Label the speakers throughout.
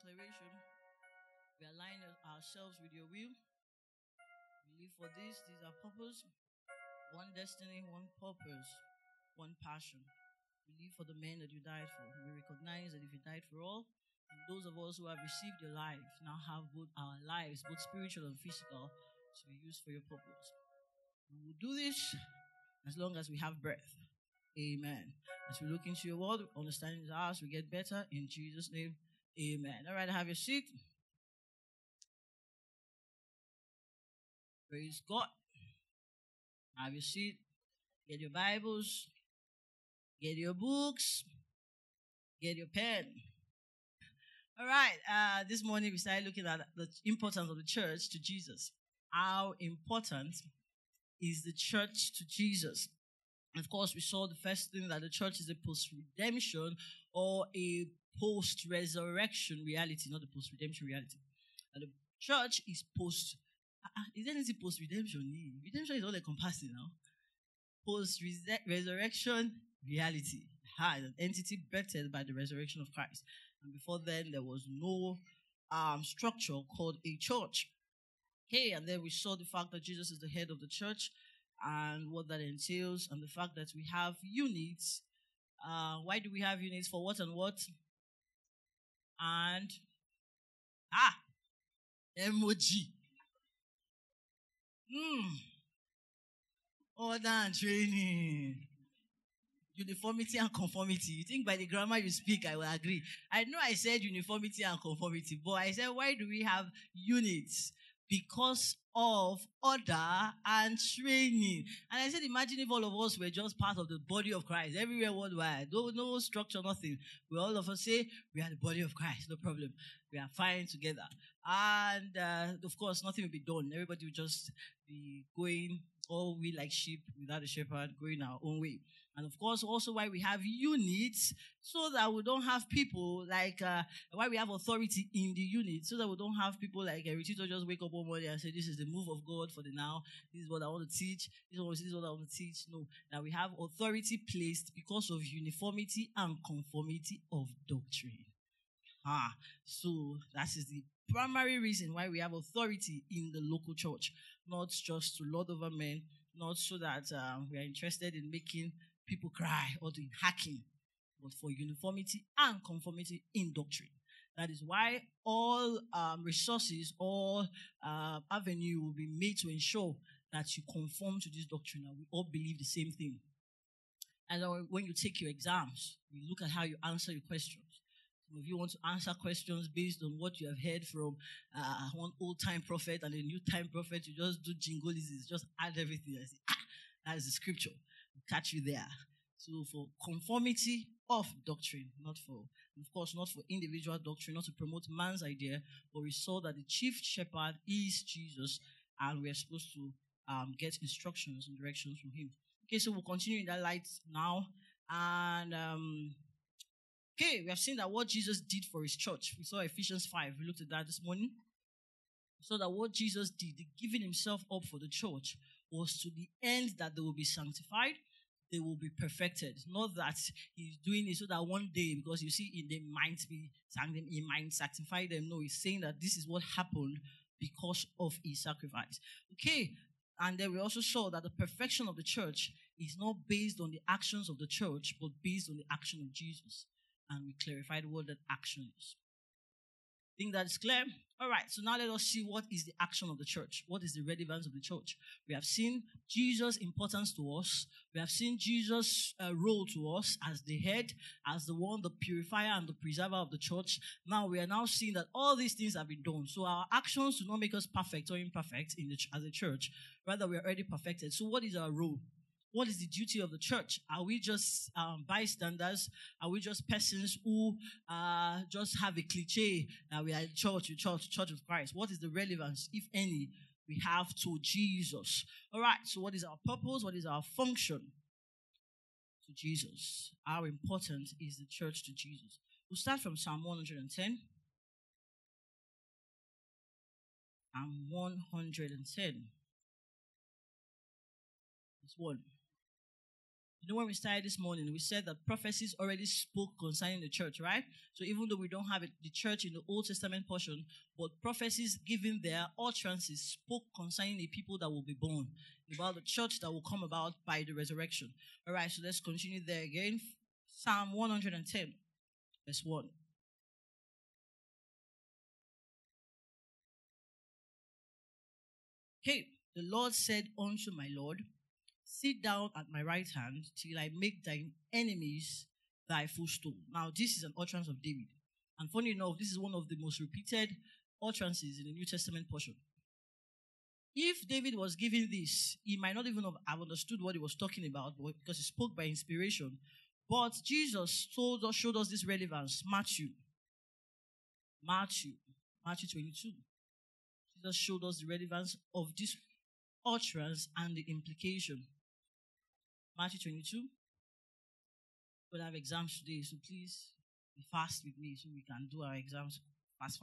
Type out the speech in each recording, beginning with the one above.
Speaker 1: declaration. We align ourselves with your will. We live for this. These are purpose, one destiny, one purpose, one passion. We live for the men that you died for. We recognize that if you died for all, and those of us who have received your life now have both our lives, both spiritual and physical, to be used for your purpose. We will do this as long as we have breath. Amen. As we look into your word, understanding is ours, we get better. In Jesus' name, amen. All right, have your seat. Praise God. Have your seat. Get your Bibles. Get your books. Get your pen. All right. This morning we started looking at the importance of the church to Jesus. How important is the church to Jesus? And of course, we saw the first thing that the church is a post-redemption or a post-resurrection reality, not a post-redemption reality. And the church is post. Is there anything post-redemption? Redemption is all encompassing now. Post-resurrection reality. An entity birthed by the resurrection of Christ. And before then, there was no structure called a church. Okay, and then we saw the fact that Jesus is the head of the church and what that entails, and the fact that we have units. Why do we have units? For what and what? And emoji. Order and training. Uniformity and conformity. You think by the grammar you speak, I will agree. I know I said uniformity and conformity, but I said, why do we have units? Because of order and training. And I said, imagine if all of us were just part of the body of Christ, everywhere worldwide, no structure, nothing. We all of us say, we are the body of Christ, no problem. We are fine together. And of course, nothing will be done. Everybody will just be going, all we like sheep without a shepherd, going our own way. And of course, also why we have units, so that we don't have people like, why we have authority in the unit, so that we don't have people like Eritito just wake up one morning and say, this is the move of God for the now, this is what I want to teach, this is what I want to teach. No, that we have authority placed because of uniformity and conformity of doctrine. So that is the primary reason why we have authority in the local church, not just to lord over men, not so that we are interested in making people cry or doing hacking, but for uniformity and conformity in doctrine. That is why all resources, all avenue will be made to ensure that you conform to this doctrine and we all believe the same thing. And when you take your exams, you look at how you answer your questions. Some of you want to answer questions based on what you have heard from one old-time prophet and a new-time prophet. You just do jingolizes, just add everything and say, that is the scripture. We'll catch you there. So for conformity of doctrine, not for individual doctrine, not to promote man's idea, but we saw that the chief shepherd is Jesus, and we are supposed to get instructions and directions from him. Okay, so we'll continue in that light now. And okay, we have seen that what Jesus did for his church. We saw Ephesians 5. We looked at that this morning. So that what Jesus did, giving himself up for the church, was to the end that they will be sanctified, they will be perfected. Not that he's doing it so that one day, because you see, they might be he might sanctify them. No, he's saying that this is what happened because of his sacrifice. Okay, and then we also saw that the perfection of the church is not based on the actions of the church, but based on the action of Jesus. And we clarified what that action is. Think that is clear? All right, so now let us see what is the action of the church. What is the relevance of the church? We have seen Jesus' importance to us. We have seen Jesus' role to us as the head, as the one, the purifier and the preserver of the church. Now we are now seeing that all these things have been done. So our actions do not make us perfect or imperfect as a church. Rather, we are already perfected. So what is our role? What is the duty of the church? Are we just bystanders? Are we just persons who just have a cliche that we are in church of Christ? What is the relevance, if any, we have to Jesus? All right, so what is our purpose? What is our function to Jesus? How important is the church to Jesus? We'll start from Psalm 110. Psalm 110. It's 1. When we started this morning, we said that prophecies already spoke concerning the church, right? So even though we don't have the church in the Old Testament portion, but prophecies given there, utterances spoke concerning the people that will be born, about the church that will come about by the resurrection. All right, so let's continue there again. Psalm 110, verse 1. Okay, the Lord said unto my Lord, sit down at my right hand till I make thine enemies thy footstool. Now, this is an utterance of David. And funny enough, this is one of the most repeated utterances in the New Testament portion. If David was giving this, he might not even have understood what he was talking about because he spoke by inspiration. But Jesus showed us this relevance. Matthew 22. Jesus showed us the relevance of this utterance and the implication. Matthew 22. We'll have exams today, so please be fast with me so we can do our exams fast.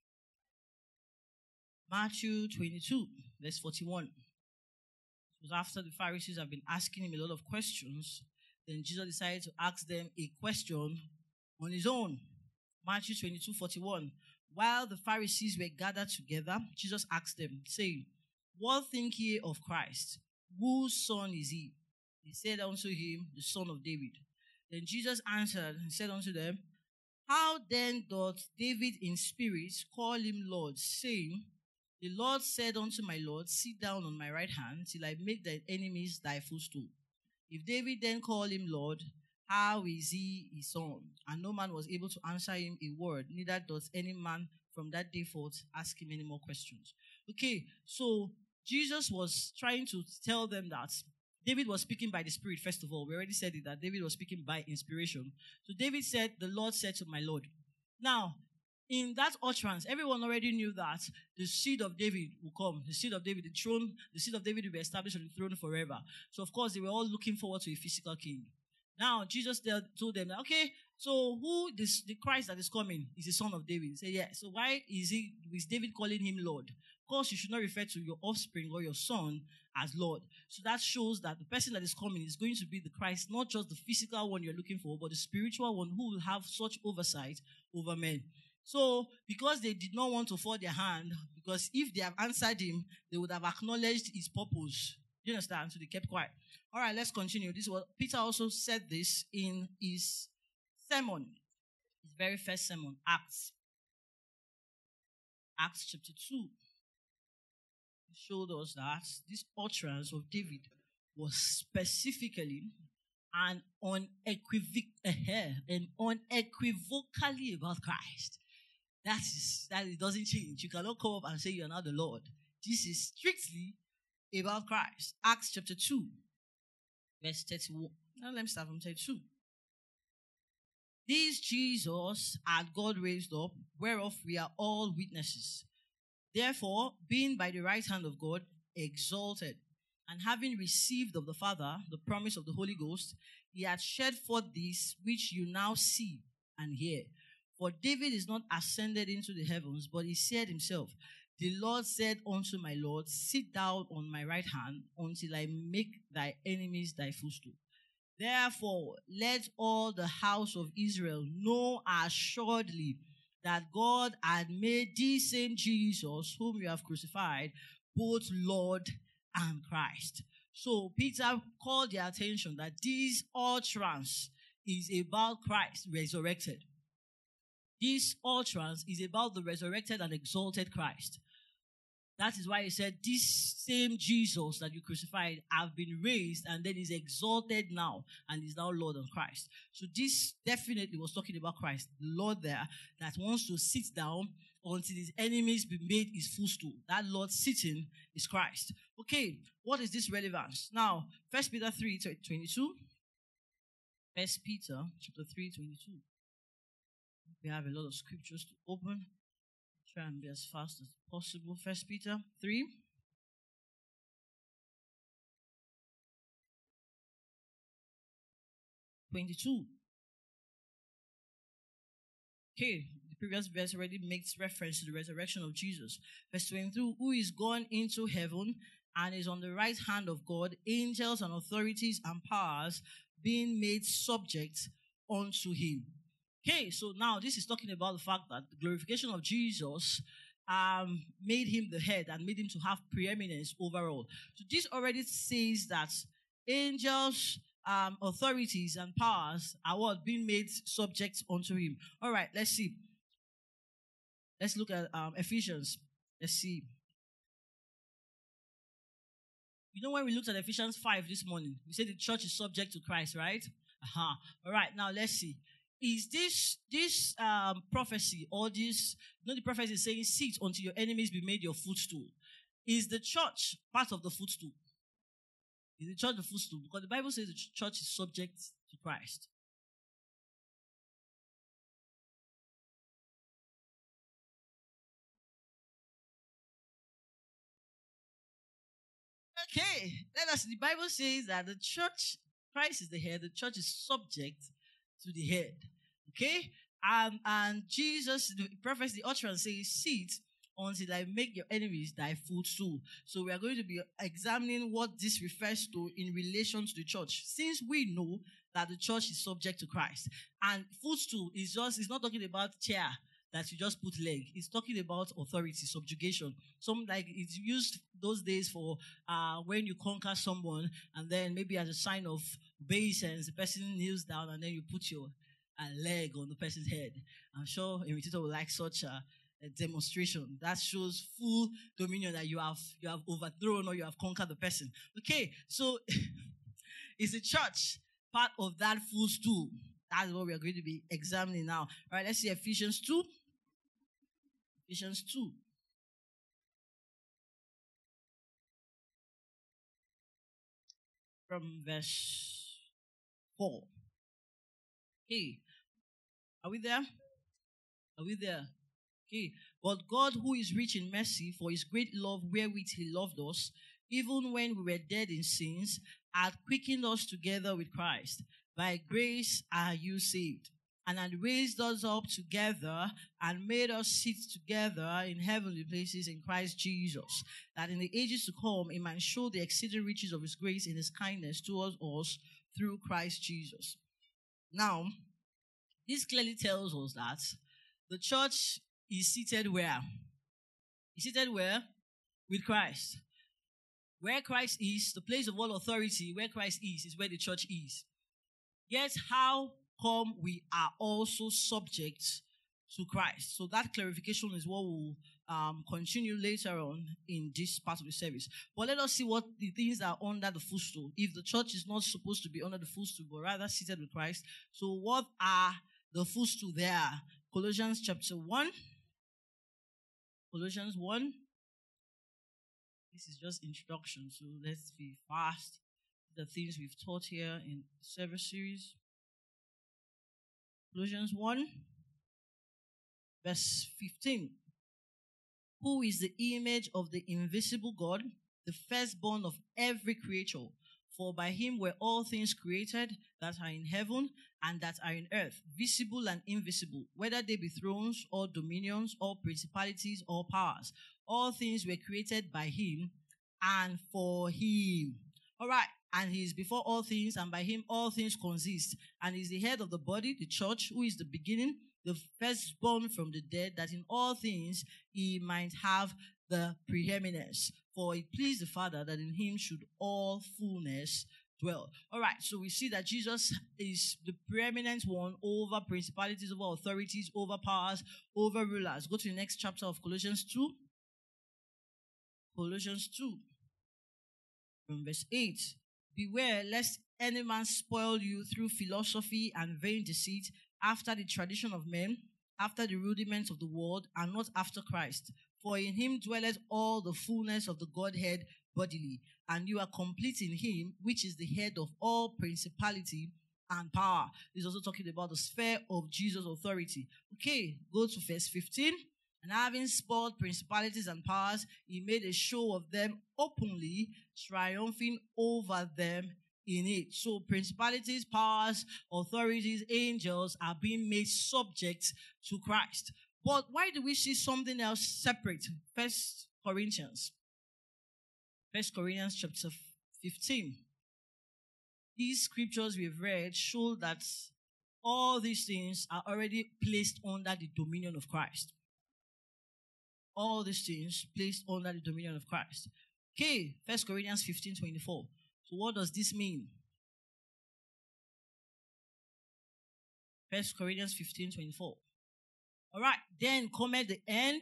Speaker 1: Matthew 22, verse 41. It was after the Pharisees have been asking him a lot of questions, then Jesus decided to ask them a question on his own. Matthew 22, 41. While the Pharisees were gathered together, Jesus asked them, saying, what think ye of Christ? Whose son is he? They said unto him, the son of David. Then Jesus answered and said unto them, how then doth David in spirit call him Lord, saying, the Lord said unto my Lord, sit down on my right hand till I make thy enemies thy footstool. If David then call him Lord, how is he his son? And no man was able to answer him a word, neither does any man from that day forth ask him any more questions. Okay, so Jesus was trying to tell them that David was speaking by the Spirit, first of all. We already said it, that David was speaking by inspiration. So David said, the Lord said to my Lord. Now, in that utterance, everyone already knew that the seed of David will come. The seed of David, the seed of David will be established on the throne forever. So, of course, they were all looking forward to a physical king. Now, Jesus told them, okay, so the Christ that is coming is the son of David. He said, yeah, so why is David calling him Lord? Of course, you should not refer to your offspring or your son as Lord. So that shows that the person that is coming is going to be the Christ, not just the physical one you're looking for, but the spiritual one who will have such oversight over men. So, because they did not want to fall their hand, because if they have answered him, they would have acknowledged his purpose. Do you understand? So they kept quiet. All right, let's continue. This was Peter also said this in his sermon, his very first sermon, Acts chapter 2. He showed us that this utterance of David was specifically and unequivocally about Christ. That it doesn't change. You cannot come up and say you're not the Lord. This is strictly about Christ. Acts chapter 2, verse 31. Now let me start from 32. This Jesus had God raised up, whereof we are all witnesses. Therefore, being by the right hand of God exalted, and having received of the Father the promise of the Holy Ghost, he had shed forth this which you now see and hear. For David is not ascended into the heavens, but he said himself, the Lord said unto my Lord, sit thou on my right hand until I make thy enemies thy footstool. Therefore, let all the house of Israel know assuredly that God had made this same Jesus, whom you have crucified, both Lord and Christ. So Peter called their attention that this utterance is about Christ resurrected. This utterance is about the resurrected and exalted Christ. That is why he said, this same Jesus that you crucified have been raised and then is exalted now and is now Lord of Christ. So this definitely was talking about Christ, the Lord there that wants to sit down until his enemies be made his footstool. That Lord sitting is Christ. Okay, what is this relevance? Now, 1 Peter 3:22. 1 Peter chapter 3:22. We have a lot of scriptures to open. Try and be as fast as possible. 1 Peter 3:22. Okay, the previous verse already makes reference to the resurrection of Jesus. Verse 22, who is gone into heaven and is on the right hand of God, angels and authorities and powers being made subject unto him. Okay, so now this is talking about the fact that the glorification of Jesus made him the head and made him to have preeminence overall. So this already says that angels, authorities, and powers are what being made subject unto him. All right, let's see. Let's look at Ephesians. Let's see. You know, when we looked at Ephesians 5 this morning, we said the church is subject to Christ, right? All right, now let's see. Is this prophecy, or this, the prophecy is saying, sit until your enemies be made your footstool? Is the church part of the footstool? Is the church the footstool? Because the Bible says the church is subject to Christ. Okay, the Bible says that the church, Christ is the head, the church is subject to the head. Okay? And Jesus, the prophet, the utterance says, sit until I make your enemies thy footstool. So we are going to be examining what this refers to in relation to the church. Since we know that the church is subject to Christ. And footstool is not talking about chair that you just put leg. It's talking about authority, subjugation. Some, like, it's used those days for when you conquer someone, and then maybe as a sign of obeisance, the person kneels down and then you put your leg on the person's head. I'm sure imitator will like such a demonstration. That shows full dominion, that you have overthrown or you have conquered the person. Okay, so is the church part of that footstool? That's what we are going to be examining now. All right, let's see Ephesians 2. Ephesians 2. From verse 4. Okay. Are we there? Are we there? Okay. But God, who is rich in mercy, for his great love wherewith he loved us, even when we were dead in sins, hath quickened us together with Christ. By grace are you saved, and had raised us up together and made us sit together in heavenly places in Christ Jesus, that in the ages to come he might show the exceeding riches of his grace in his kindness towards us through Christ Jesus. Now, this clearly tells us that the church is seated where? Is seated where? With Christ. Where Christ is, the place of all authority, where Christ is where the church is. Yet, how come we are also subject to Christ? So that clarification is what we'll continue later on in this part of the service. But let us see what the things are under the footstool. If the church is not supposed to be under the footstool, but rather seated with Christ, so what are the footstool there? Colossians chapter 1. Colossians 1. This is just introduction, so let's be fast. The things we've taught here in the service series. Colossians 1, verse 15. Who is the image of the invisible God, the firstborn of every creature? For by him were all things created that are in heaven and that are in earth, visible and invisible, whether they be thrones or dominions or principalities or powers. All things were created by him and for him. All right. And he is before all things, and by him all things consist. And he is the head of the body, the church, who is the beginning, the firstborn from the dead, that in all things he might have the preeminence. For it pleased the Father that in him should all fullness dwell. All right, so we see that Jesus is the preeminent one over principalities, over authorities, over powers, over rulers. Go to the next chapter of Colossians 2. Colossians 2, from verse 8. Beware lest any man spoil you through philosophy and vain deceit, after the tradition of men, after the rudiments of the world, and not after Christ. For in him dwelleth all the fullness of the Godhead bodily, and you are complete in him, which is the head of all principality and power. This is also talking about the sphere of Jesus' authority. Okay, go to verse 15. And having spoiled principalities and powers, he made a show of them openly, triumphing over them in it. So principalities, powers, authorities, angels are being made subject to Christ. But why do we see something else separate? First Corinthians chapter 15. these scriptures we've read show that all these things are already placed under the dominion of Christ. All these things placed under the dominion of Christ. Okay, 1 Corinthians 15:24. So what does this mean? 1 Corinthians 15:24. All right, then cometh the end,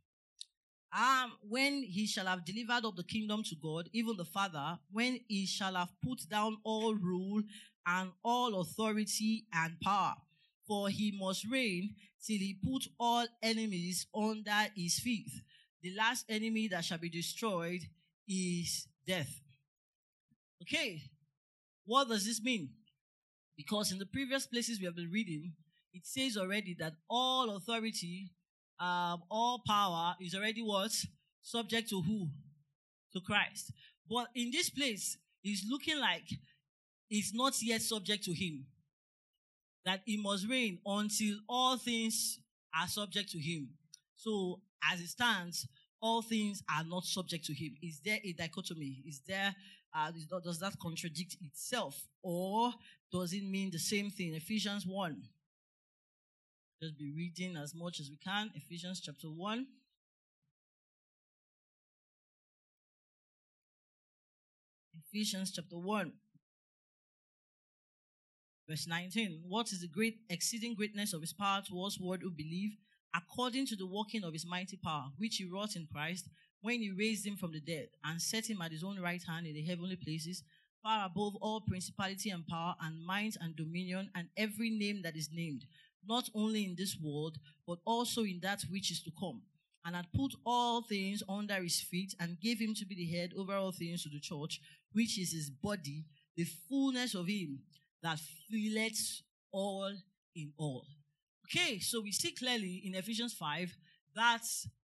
Speaker 1: when he shall have delivered up the kingdom to God, even the Father, when he shall have put down all rule and all authority and power. For he must reign till he put all enemies under his feet. The last enemy that shall be destroyed is death. Okay, what does this mean? Because in the previous places we have been reading, it says already that all authority, all power is already what? Subject to who? To Christ. But in this place, it's looking like it's not yet subject to him. That he must reign until all things are subject to him. So, as it stands, all things are not subject to him. Is there a dichotomy? Is there, does that contradict itself? Or does it mean the same thing? Ephesians 1. Just be reading as much as we can. Ephesians chapter 1. Ephesians chapter 1. Verse 19. What is the great exceeding greatness of his power towards word who believe, according to the working of his mighty power, which he wrought in Christ, when he raised him from the dead, and set him at his own right hand in the heavenly places, far above all principality and power, and might and dominion, and every name that is named, not only in this world, but also in that which is to come, and had put all things under his feet, and gave him to be the head over all things to the church, which is his body, the fullness of him that filleth all in all. Okay, so we see clearly in Ephesians 5 that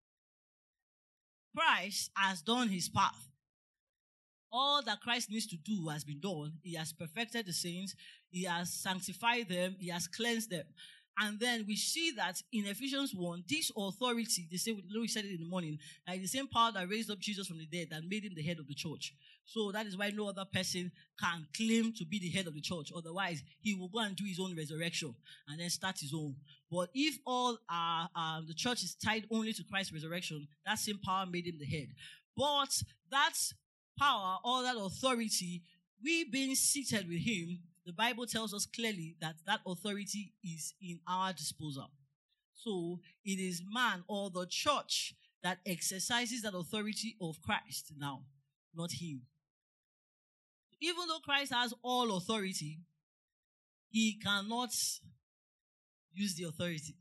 Speaker 1: Christ has done his part. All that Christ needs to do has been done. He has perfected the saints. He has sanctified them. He has cleansed them. And then we see that in Ephesians 1, this authority, they say, we said it in the morning, like the same power that raised up Jesus from the dead and made him the head of the church. So that is why no other person can claim to be the head of the church. Otherwise, he will go and do his own resurrection and then start his own. But if all the church is tied only to Christ's resurrection, that same power made him the head. But that power, all that authority, we being seated with him, the Bible tells us clearly that that authority is in our disposal. So it is man or the church that exercises that authority of Christ now, not him. Even though Christ has all authority, he cannot use the authority.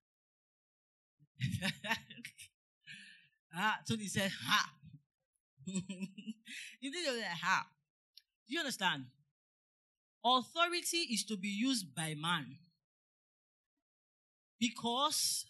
Speaker 1: Tony said, ha. He did say, ha. Do you understand? Authority is to be used by man. Because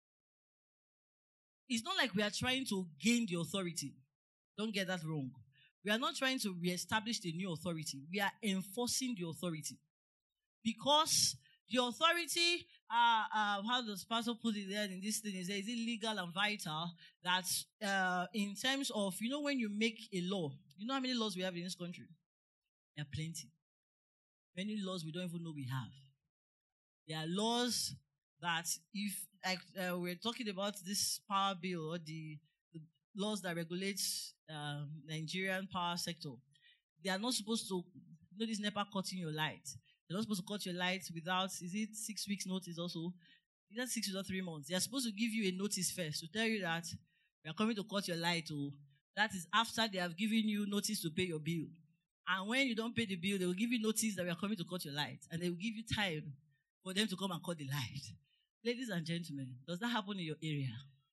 Speaker 1: it's not like we are trying to gain the authority. Don't get that wrong. We are not trying to reestablish the new authority. We are enforcing the authority. Because the authority, how does Pastor put it there in this thing, is it legal and vital that in terms of, when you make a law, you know how many laws we have in this country? There are plenty. Many laws we don't even know we have. There are laws that if, we're talking about this power bill or the laws that regulate Nigerian power sector, they are not supposed to, this NEPA cutting your light. They're not supposed to cut your light without, is it 6 weeks notice also? Is that 6 weeks or 3 months? They are supposed to give you a notice first to tell you that we are coming to cut your light. That is after they have given you notice to pay your bill. And when you don't pay the bill, they will give you notice that we are coming to cut your light. And they will give you time for them to come and cut the light. Ladies and gentlemen, does that happen in your area?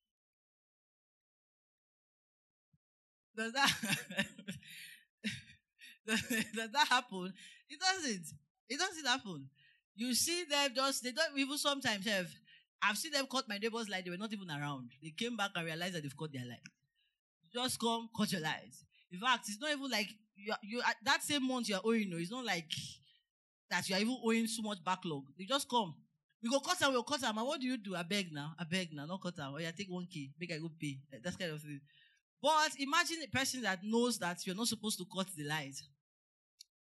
Speaker 1: Does that does that happen? It doesn't. It doesn't happen. You see them they don't even sometimes have. I've seen them cut my neighbor's light. They were not even around. They came back and realized that they've cut their light. Just come, cut your light. In fact, it's not even like you that same month you are owing. It's not like that you are even owing so much backlog. You just come. We go cut them, we'll cut them. And what do you do? I beg now, not cut them. Or you take 1K, make I go pay. That kind of thing. But imagine a person that knows that you're not supposed to cut the light.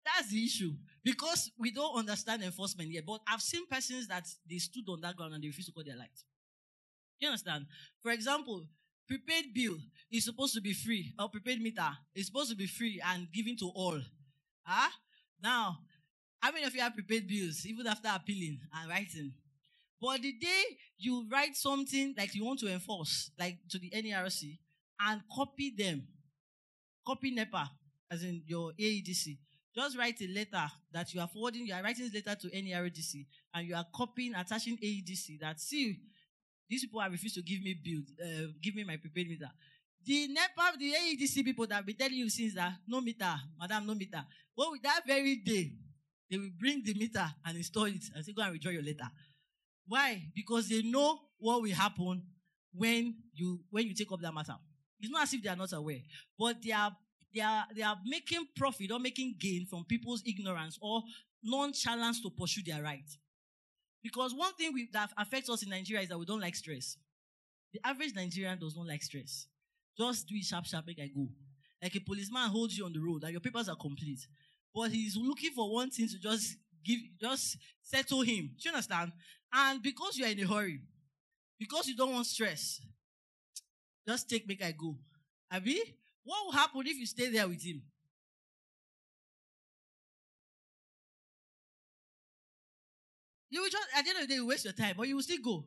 Speaker 1: That's the issue. Because we don't understand enforcement yet. But I've seen persons that they stood on that ground and they refused to cut their light. You understand? For example, prepaid bill is supposed to be free, or prepaid meter is supposed to be free and given to all. Huh? Now, how many of you have prepaid bills, even after appealing and writing? But the day you write something like you want to enforce, like to the NERC, and copy them, copy NEPA, as in your AEDC, just write a letter that you are forwarding, you are writing this letter to NERDC, and you are copying, attaching AEDC that, see, these people have refused to give me bill, give me my prepaid meter. The NEPA, the AEDC people that have been telling you since that, no meter, madam, no meter. Well, with that very day, they will bring the meter and install it and say, go and withdraw your letter. Why? Because they know what will happen when you take up that matter. It's not as if they are not aware, but they are making profit or making gain from people's ignorance or nonchalance to pursue their right. Because one thing that affects us in Nigeria is that we don't like stress. The average Nigerian does not like stress. Just do it sharp, make I go. Like a policeman holds you on the road and your papers are complete. But he's looking for one thing to just settle him. Do you understand? And because you are in a hurry, because you don't want stress, just make I go. Abi, what will happen if you stay there with him? You will just, at the end of the day, you waste your time, but you will still go.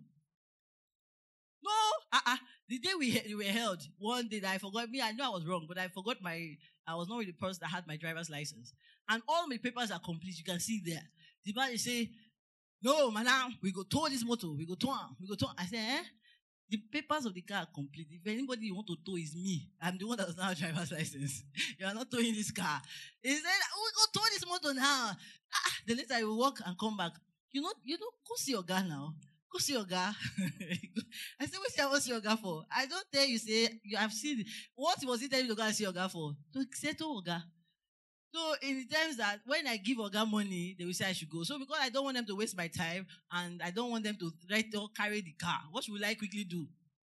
Speaker 1: No, the day we were held, one day that I forgot me, I know I was wrong, but I forgot I was not with the person that had my driver's license. And all my papers are complete. You can see there. The man say, no, madam, we go tow this motor. We go tow. I say, the papers of the car are complete. If anybody you want to tow is me. I'm the one that does not have driver's license. You are not towing this car. He said, we go tow this motor now. The later I will walk and come back. You know, go see your guy now. Go see your guy. I said, I want to see your guy for? I don't tell you, say, you have seen it. What was he telling you to go and see your guy for? To settle your guy. So in the times that when I give Oga money, they will say I should go. So because I don't want them to waste my time and I don't want them to carry the car, what will I quickly do?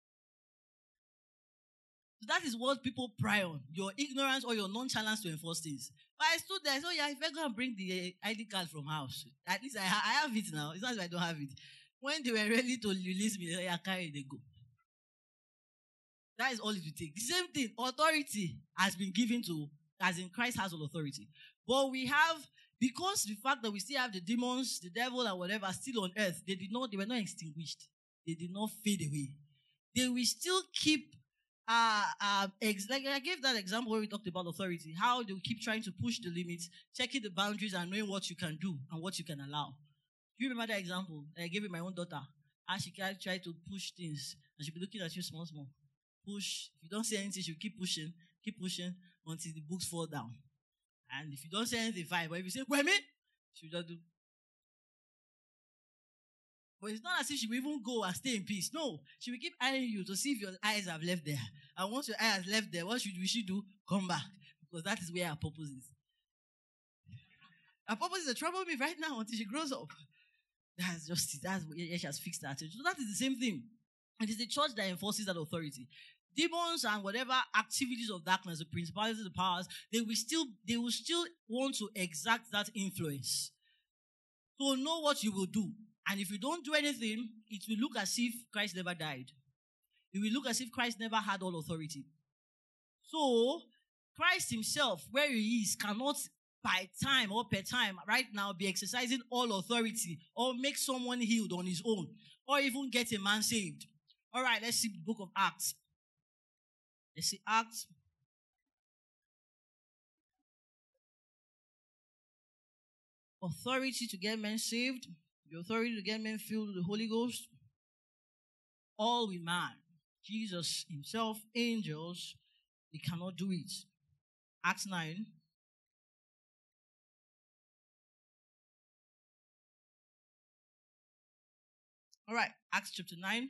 Speaker 1: So that is what people pry on, your ignorance or your nonchalance to enforce things. But I stood there, so yeah, if I go and bring the ID card from house, at least I have it now. It's not as if I don't have it. When they were ready to release me, they say, carry, they go. That is all it will take. The same thing, authority has been given to, as in Christ has all authority. But we have, because the fact that we still have the demons, the devil and whatever still on earth, they were not extinguished. They did not fade away. They will still keep, like I gave that example where we talked about authority, how they will keep trying to push the limits, checking the boundaries and knowing what you can do and what you can allow. Do you remember that example? I gave it my own daughter. How she can try to push things and she'll be looking at you small. Push. If you don't say anything, she'll keep pushing until the books fall down. And if you don't say anything, fine. But if you say, Kwame, she'll just do. But it's not as if she will even go and stay in peace. No. She will keep eyeing you to see if your eyes have left there. And once your eyes left there, what should we do? Come back. Because that is where our purpose is. Our purpose is to trouble me right now until she grows up. That's where she has fixed that. So that is the same thing. It is the church that enforces that authority. Demons and whatever activities of darkness, the principalities, the powers, they will still want to exact that influence. So know what you will do. And if you don't do anything, it will look as if Christ never died. It will look as if Christ never had all authority. So Christ himself, where he is, cannot by time or per time right now be exercising all authority or make someone healed on his own or even get a man saved. All right, let's see the book of Acts. Let's see Acts. Authority to get men saved. The authority to get men filled with the Holy Ghost. All with man. Jesus himself, angels, they cannot do it. Acts 9. All right, Acts chapter 9.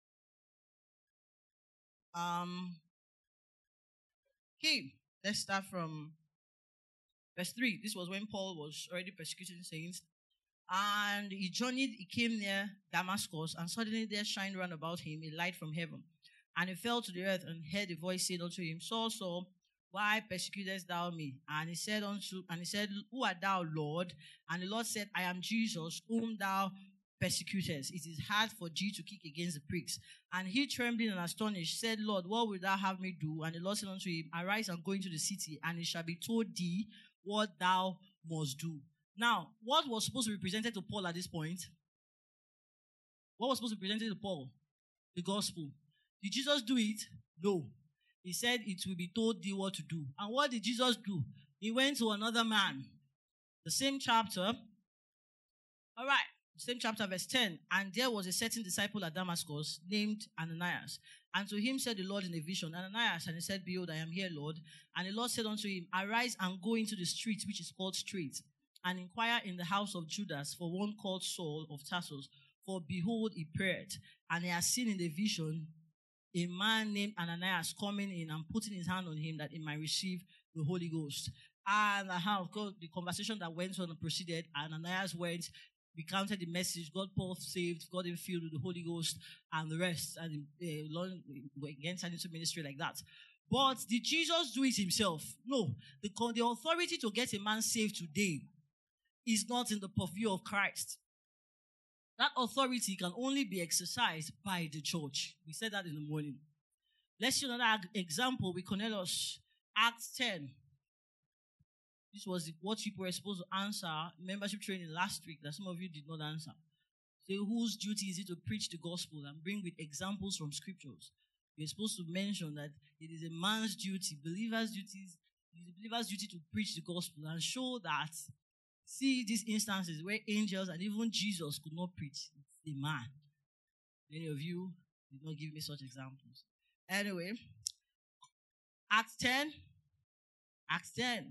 Speaker 1: Okay, let's start from verse 3. This was when Paul was already persecuting saints. And he journeyed, he came near Damascus, and suddenly there shined round about him a light from heaven. And he fell to the earth and heard a voice saying unto him, Saul, Saul, Why persecutest thou me? And he said, Who art thou, Lord? And the Lord said, I am Jesus, whom thou persecutest. It is hard for thee to kick against the pricks. And he, trembling and astonished, said, Lord, what wilt thou have me do? And the Lord said unto him, Arise and go into the city, and it shall be told thee what thou must do. Now, what was supposed to be presented to Paul at this point? What was supposed to be presented to Paul? The gospel. Did Jesus do it? No. He said it will be told thee what to do. And what did Jesus do? He went to another man. The same chapter. All right. Same chapter, verse 10. And there was a certain disciple at Damascus named Ananias. And to him said the Lord in a vision, Ananias. And he said, Behold, I am here, Lord. And the Lord said unto him, Arise and go into the street which is called Straight, and inquire in the house of Judas for one called Saul of Tarsus. For behold, he prayed, and he has seen in the vision a man named Ananias coming in and putting his hand on him that he might receive the Holy Ghost. And of course, the conversation that went on and proceeded, Ananias went, recounted the message, got Paul saved, got him filled with the Holy Ghost, and the rest, and again turned into ministry like that. But did Jesus do it himself? No. The authority to get a man saved today is not in the purview of Christ. That authority can only be exercised by the church. We said that in the morning. Let's see another example with Cornelius, Acts 10. This was what people were supposed to answer membership training last week that some of you did not answer. So whose duty is it to preach the gospel and bring with examples from scriptures? You're supposed to mention that it is a man's duty, believer's duty, it is a believer's duty to preach the gospel and show that. See these instances where angels and even Jesus could not preach. It's a man. Many of you did not give me such examples. Anyway, Acts 10. Acts 10.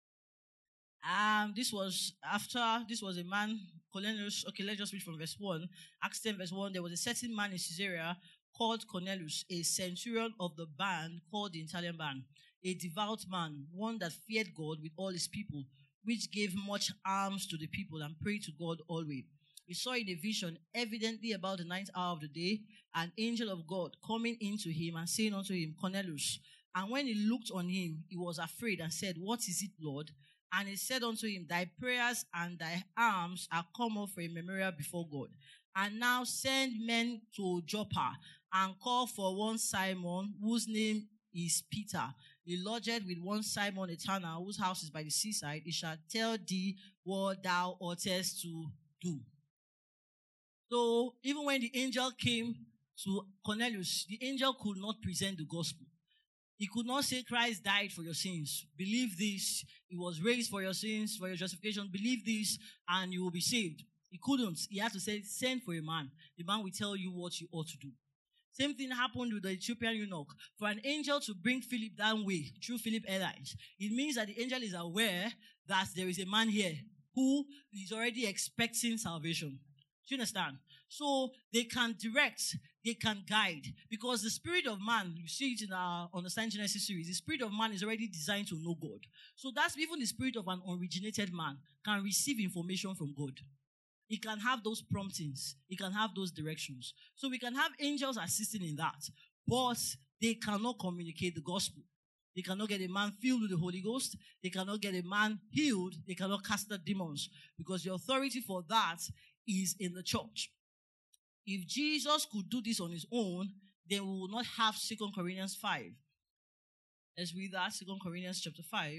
Speaker 1: This was a man, Cornelius. Okay, let's just read from verse 1. Acts 10, verse 1. There was a certain man in Caesarea called Cornelius, a centurion of the band called the Italian band, a devout man, one that feared God with all his people, which gave much alms to the people and prayed to God always. He saw in a vision, evidently about the ninth hour of the day, an angel of God coming into him and saying unto him, Cornelius. And when he looked on him, he was afraid and said, What is it, Lord? And he said unto him, Thy prayers and thy alms are come up for a memorial before God. And now send men to Joppa and call for one Simon, whose name is Peter. He lodged with one Simon a tanner, whose house is by the seaside. He shall tell thee what thou oughtest to do. So even when the angel came to Cornelius, the angel could not present the gospel. He could not say Christ died for your sins. Believe this. He was raised for your sins, for your justification. Believe this and you will be saved. He couldn't. He had to say, send for a man. The man will tell you what you ought to do. Same thing happened with the Ethiopian eunuch. For an angel to bring Philip that way, through Philip Airlines, it means that the angel is aware that there is a man here who is already expecting salvation. Do you understand? So they can direct, they can guide. Because the spirit of man, you see it in our Understand Genesis series, the spirit of man is already designed to know God. So that's even the spirit of an originated man can receive information from God. He can have those promptings. He can have those directions. So we can have angels assisting in that. But they cannot communicate the gospel. They cannot get a man filled with the Holy Ghost. They cannot get a man healed. They cannot cast out demons. Because the authority for that is in the church. If Jesus could do this on his own, then we will not have 2 Corinthians 5. Let's read that. 2 Corinthians chapter 5.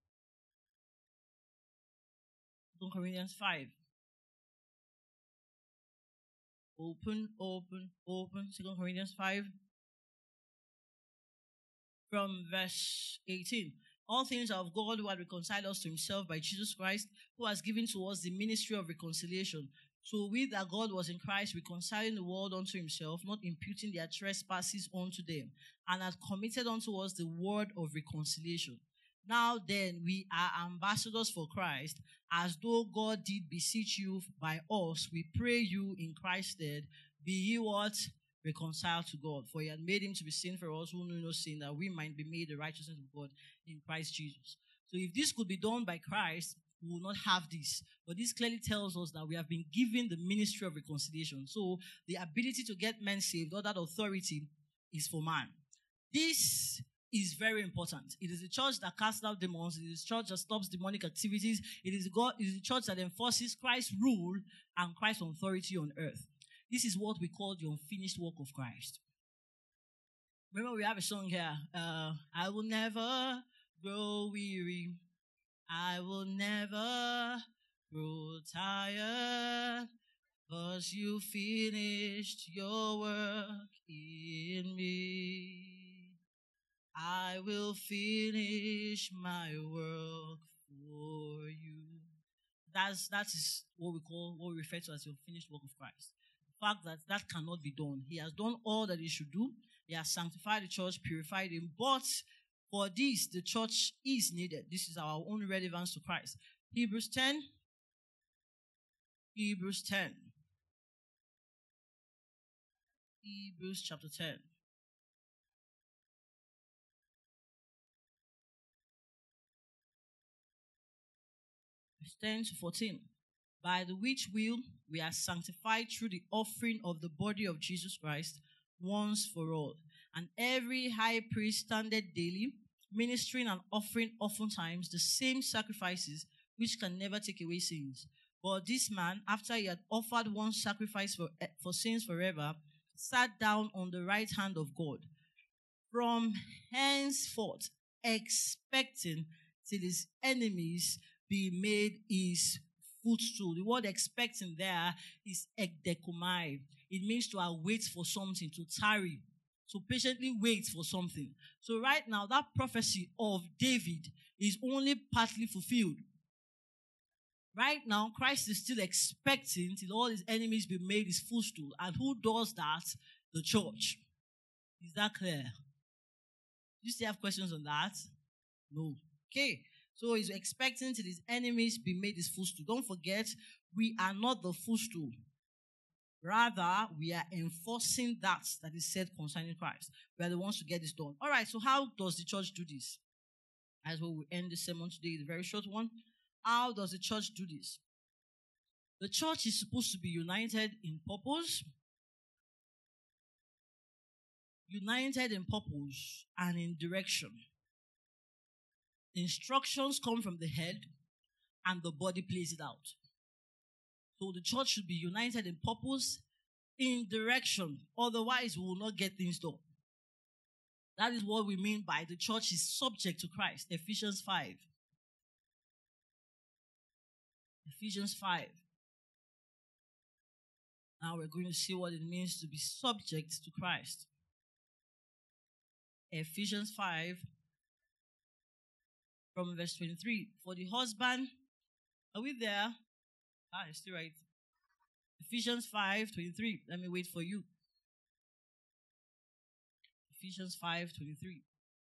Speaker 1: 2 Corinthians 5. Open. 2 Corinthians 5. From verse 18. All things are of God, who had reconciled us to himself by Jesus Christ, who has given to us the ministry of reconciliation. So we that God was in Christ, reconciling the world unto himself, not imputing their trespasses unto them, and hath committed unto us the word of reconciliation. Now then, we are ambassadors for Christ, as though God did beseech you by us. We pray you in Christ's stead, be ye what? Reconciled to God. For he had made him to be sin for us who knew no sin, that we might be made the righteousness of God in Christ Jesus. So if this could be done by Christ, we will not have this. But this clearly tells us that we have been given the ministry of reconciliation. So the ability to get men saved, or that authority, is for man. This is very important. It is the church that casts out demons. It is the church that stops demonic activities. It is the church that enforces Christ's rule and Christ's authority on earth. This is what we call the unfinished work of Christ. Remember, we have a song here. I will never grow weary. I will never grow tired. 'Cause you finished your work in me. I will finish my work for you. That is what we refer to as the finished work of Christ. The fact that cannot be done. He has done all that he should do. He has sanctified the church, purified him. But for this, the church is needed. This is our only relevance to Christ. Hebrews 10. Hebrews chapter 10. Verse 10 to 14. By the which will we are sanctified through the offering of the body of Jesus Christ once for all. And every high priest standeth daily, ministering and offering oftentimes the same sacrifices which can never take away sins. But this man, after he had offered one sacrifice for sins forever, sat down on the right hand of God, from henceforth expecting till his enemies be made his footstool. The word expecting there is ekdekomai. It means to await for something, to tarry, to patiently wait for something. So right now, that prophecy of David is only partly fulfilled. Right now, Christ is still expecting till all his enemies be made his footstool. And who does that? The church. Is that clear? Do you still have questions on that? No. Okay. So he's expecting till his enemies be made his footstool. Don't forget, we are not the footstool. Rather, we are enforcing that is said concerning Christ. We are the ones to get this done. All right, so how does the church do this? As we will end the sermon today, the very short one. How does the church do this? The church is supposed to be united in purpose. United in purpose and in direction. Instructions come from the head and the body plays it out. So the church should be united in purpose, in direction. Otherwise, we will not get things done. That is what we mean by the church is subject to Christ. Ephesians 5. Ephesians 5. Now we're going to see what it means to be subject to Christ. Ephesians 5 from verse 23. For the husband, are we there? It's still right. Ephesians 5:23. Let me wait for you. Ephesians 5:23.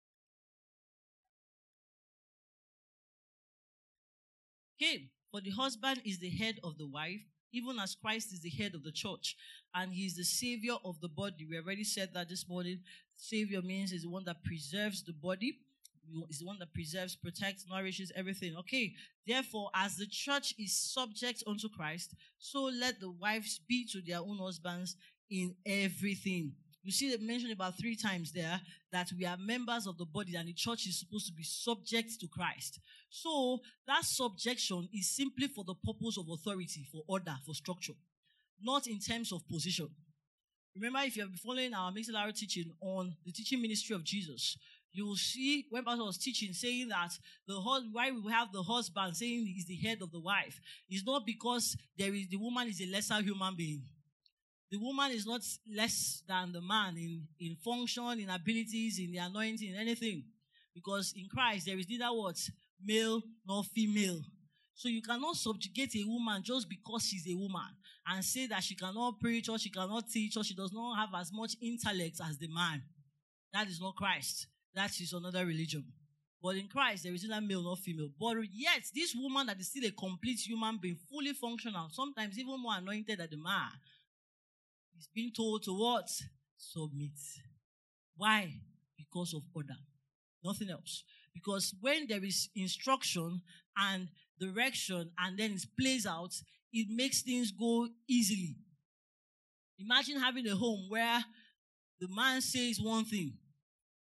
Speaker 1: Okay, for the husband is the head of the wife, even as Christ is the head of the church, and he is the savior of the body. We already said that this morning. Savior means is the one that preserves the body. Is the one that preserves, protects, nourishes everything. Okay, therefore, as the church is subject unto Christ, so let the wives be to their own husbands in everything. You see it mentioned about 3 times there that we are members of the body and the church is supposed to be subject to Christ. So that subjection is simply for the purpose of authority, for order, for structure, not in terms of position. Remember, if you have been following our Mixed teaching on the teaching ministry of Jesus, you will see when Pastor was teaching, saying that why we have the husband saying he's the head of the wife is not because the woman is a lesser human being. The woman is not less than the man in function, in abilities, in the anointing, in anything. Because in Christ, there is neither what? Male nor female. So you cannot subjugate a woman just because she's a woman and say that she cannot preach or she cannot teach or she does not have as much intellect as the man. That is not Christ. That is another religion. But in Christ, there is neither male nor female. But yet, this woman that is still a complete human being, fully functional, sometimes even more anointed than the man, is being told to what? Submit. Why? Because of order. Nothing else. Because when there is instruction and direction and then it plays out, it makes things go easily. Imagine having a home where the man says one thing,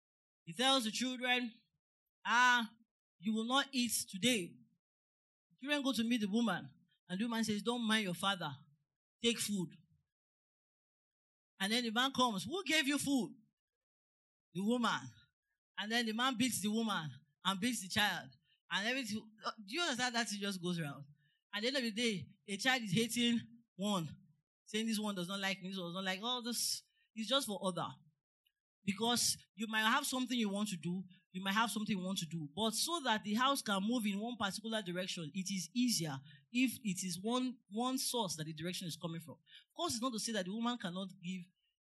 Speaker 1: He tells the children, you will not eat today. The children go to meet the woman, and the woman says, don't mind your father. Take food. And then the man comes. Who gave you food? The woman. And then the man beats the woman and beats the child. And everything. Do you understand that it just goes around? At the end of the day, a child is hating one, saying this one does not like me, this one does not like all this. It's just for other. Because you might have something you want to do, you might have something you want to do. But so that the house can move in one particular direction, it is easier if it is one source that the direction is coming from. Of course, it's not to say that the woman cannot give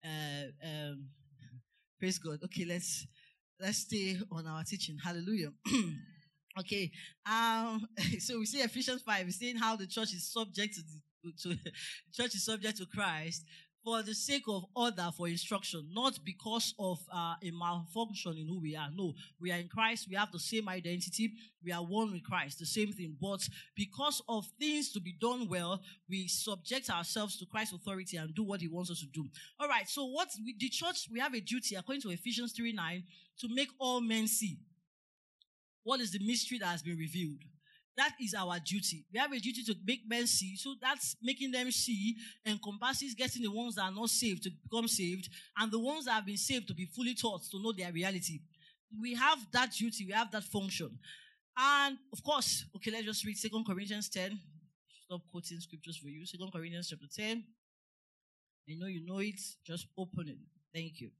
Speaker 1: praise God. Okay, let's stay on our teaching. Hallelujah. Okay. So we see Ephesians 5, we're saying how the church is subject to church is subject to Christ for the sake of order, for instruction, not because of a malfunction in who we are. No, we are in Christ. We have the same identity. We are one with Christ, the same thing. But because of things to be done well, we subject ourselves to Christ's authority and do what he wants us to do. All right, so the church, we have a duty, according to Ephesians 3:9, to make all men see what is the mystery that has been revealed. That is our duty. We have a duty to make men see. So that's making them see encompasses getting the ones that are not saved to become saved, and the ones that have been saved to be fully taught to know their reality. We have that duty. We have that function. And of course, okay, let's just read 2 Corinthians 10. Stop quoting scriptures for you. 2 Corinthians chapter 10. I know you know it. Just open it. Thank you.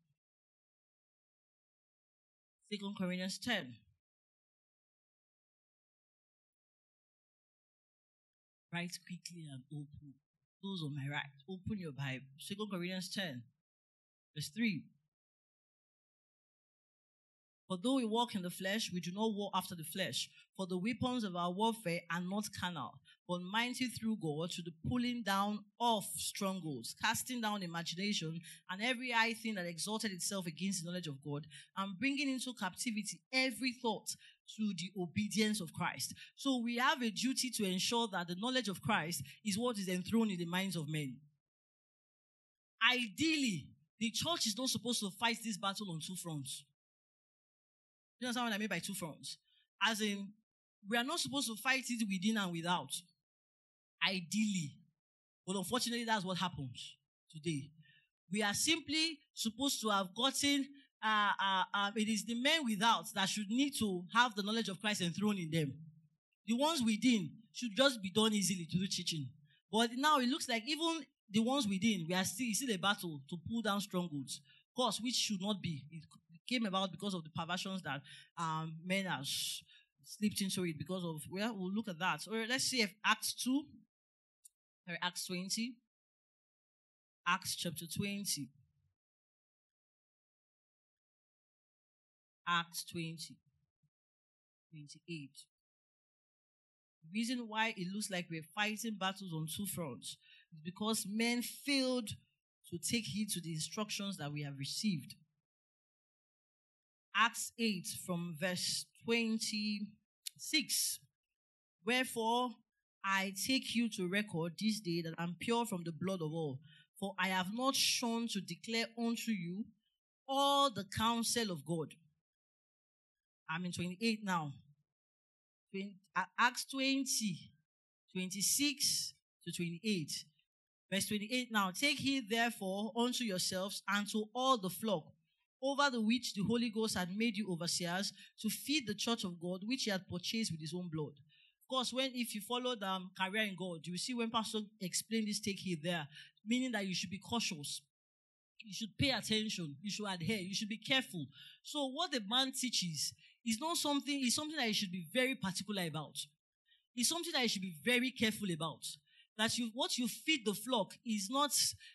Speaker 1: 2 Corinthians 10. Write quickly and open. Those on my right, open your Bible. 2 Corinthians 10, verse 3. For though we walk in the flesh, we do not war after the flesh. For the weapons of our warfare are not carnal, but mighty through God to the pulling down of strongholds, casting down imagination and every high thing that exalted itself against the knowledge of God, and bringing into captivity every thought to the obedience of Christ. So we have a duty to ensure that the knowledge of Christ is what is enthroned in the minds of men. Ideally, the church is not supposed to fight this battle on two fronts. You understand what I mean by two fronts? As in, we are not supposed to fight it within and without. Ideally. But unfortunately, that's what happens today. We are simply supposed to have gotten, it is the men without that should need to have the knowledge of Christ enthroned in them. The ones within should just be done easily to do teaching. But now it looks like even the ones within, we are still a battle to pull down strongholds. Of course, which should not be. It came about because of the perversions that men have slipped into it because of, well, we'll look at that. So let's see if Acts 2, or Acts 20. Acts chapter 20. Acts 20. 28. The reason why it looks like we're fighting battles on two fronts is because men failed to take heed to the instructions that we have received. Acts 8 from verse 26. Wherefore I take you to record this day that I'm pure from the blood of all. For I have not shone to declare unto you all the counsel of God. I'm in 28 now. Acts 20, 26 to 28. Verse 28 now. Take heed therefore unto yourselves and to all the flock, over the which the Holy Ghost had made you overseers, to feed the church of God, which he had purchased with his own blood. Of course, if you follow the career in God, you will see when Pastor explained this take heed there, meaning that you should be cautious. You should pay attention. You should adhere. You should be careful. So what the man teaches is not something, it's something that you should be very particular about. It's something that you should be very careful about. That what you feed the flock is not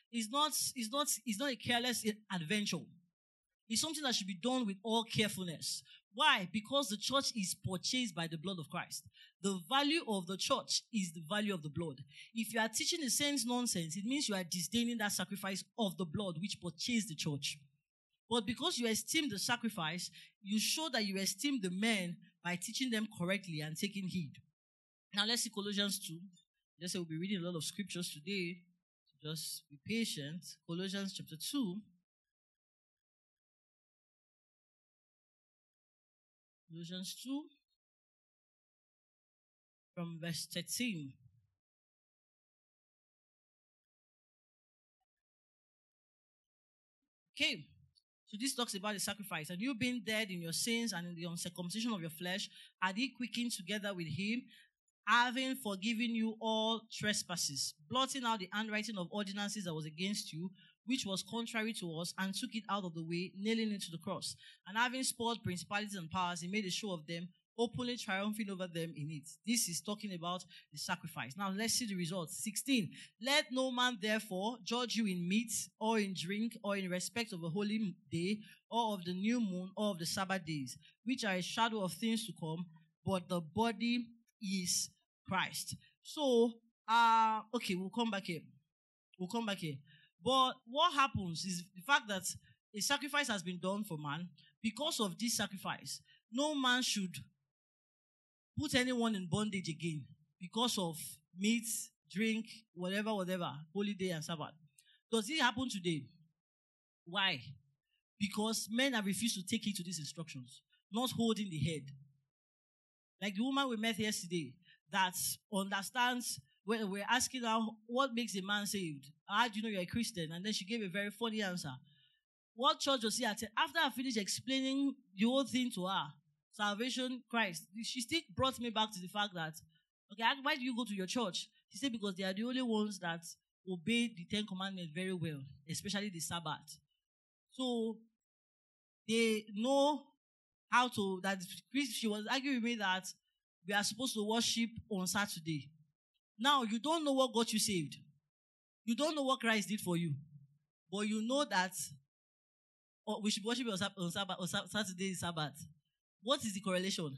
Speaker 1: a careless adventure. It's something that should be done with all carefulness. Why? Because the church is purchased by the blood of Christ. The value of the church is the value of the blood. If you are teaching the saints nonsense, it means you are disdaining that sacrifice of the blood which purchased the church. But because you esteem the sacrifice, you show that you esteem the men by teaching them correctly and taking heed. Now let's see Colossians 2. Just say we'll be reading a lot of scriptures today. So just be patient. Colossians chapter 2. Colossians 2 from verse 13. Okay. So this talks about the sacrifice. And you being dead in your sins and in the uncircumcision of your flesh, are ye quickened together with him, having forgiven you all trespasses, blotting out the handwriting of ordinances that was against you, which was contrary to us, and took it out of the way, nailing it to the cross. And having spoiled principalities and powers, he made a show of them, openly triumphing over them in it. This is talking about the sacrifice. Now let's see the results. 16. Let no man therefore judge you in meat or in drink or in respect of a holy day or of the new moon or of the Sabbath days, which are a shadow of things to come, but the body is Christ. So, okay, we'll come back here. But what happens is the fact that a sacrifice has been done for man. Because of this sacrifice, no man should put anyone in bondage again because of meat, drink, whatever, holiday and Sabbath. Does it happen today? Why? Because men have refused to take heed to these instructions, not holding the head. Like the woman we met yesterday that understands, when we're asking her what makes a man saved. How do you know you're a Christian? And then she gave a very funny answer. What church was she at? After I finished explaining the whole thing to her, salvation, Christ, she still brought me back to the fact that, okay, why do you go to your church? She said because they are the only ones that obey the 10 Commandments very well, especially the Sabbath. So they know how to, that she was arguing with me that we are supposed to worship on Saturday. Now, you don't know what got you saved. You don't know what Christ did for you. But you know that we should worship on Saturday, Sabbath. What is the correlation?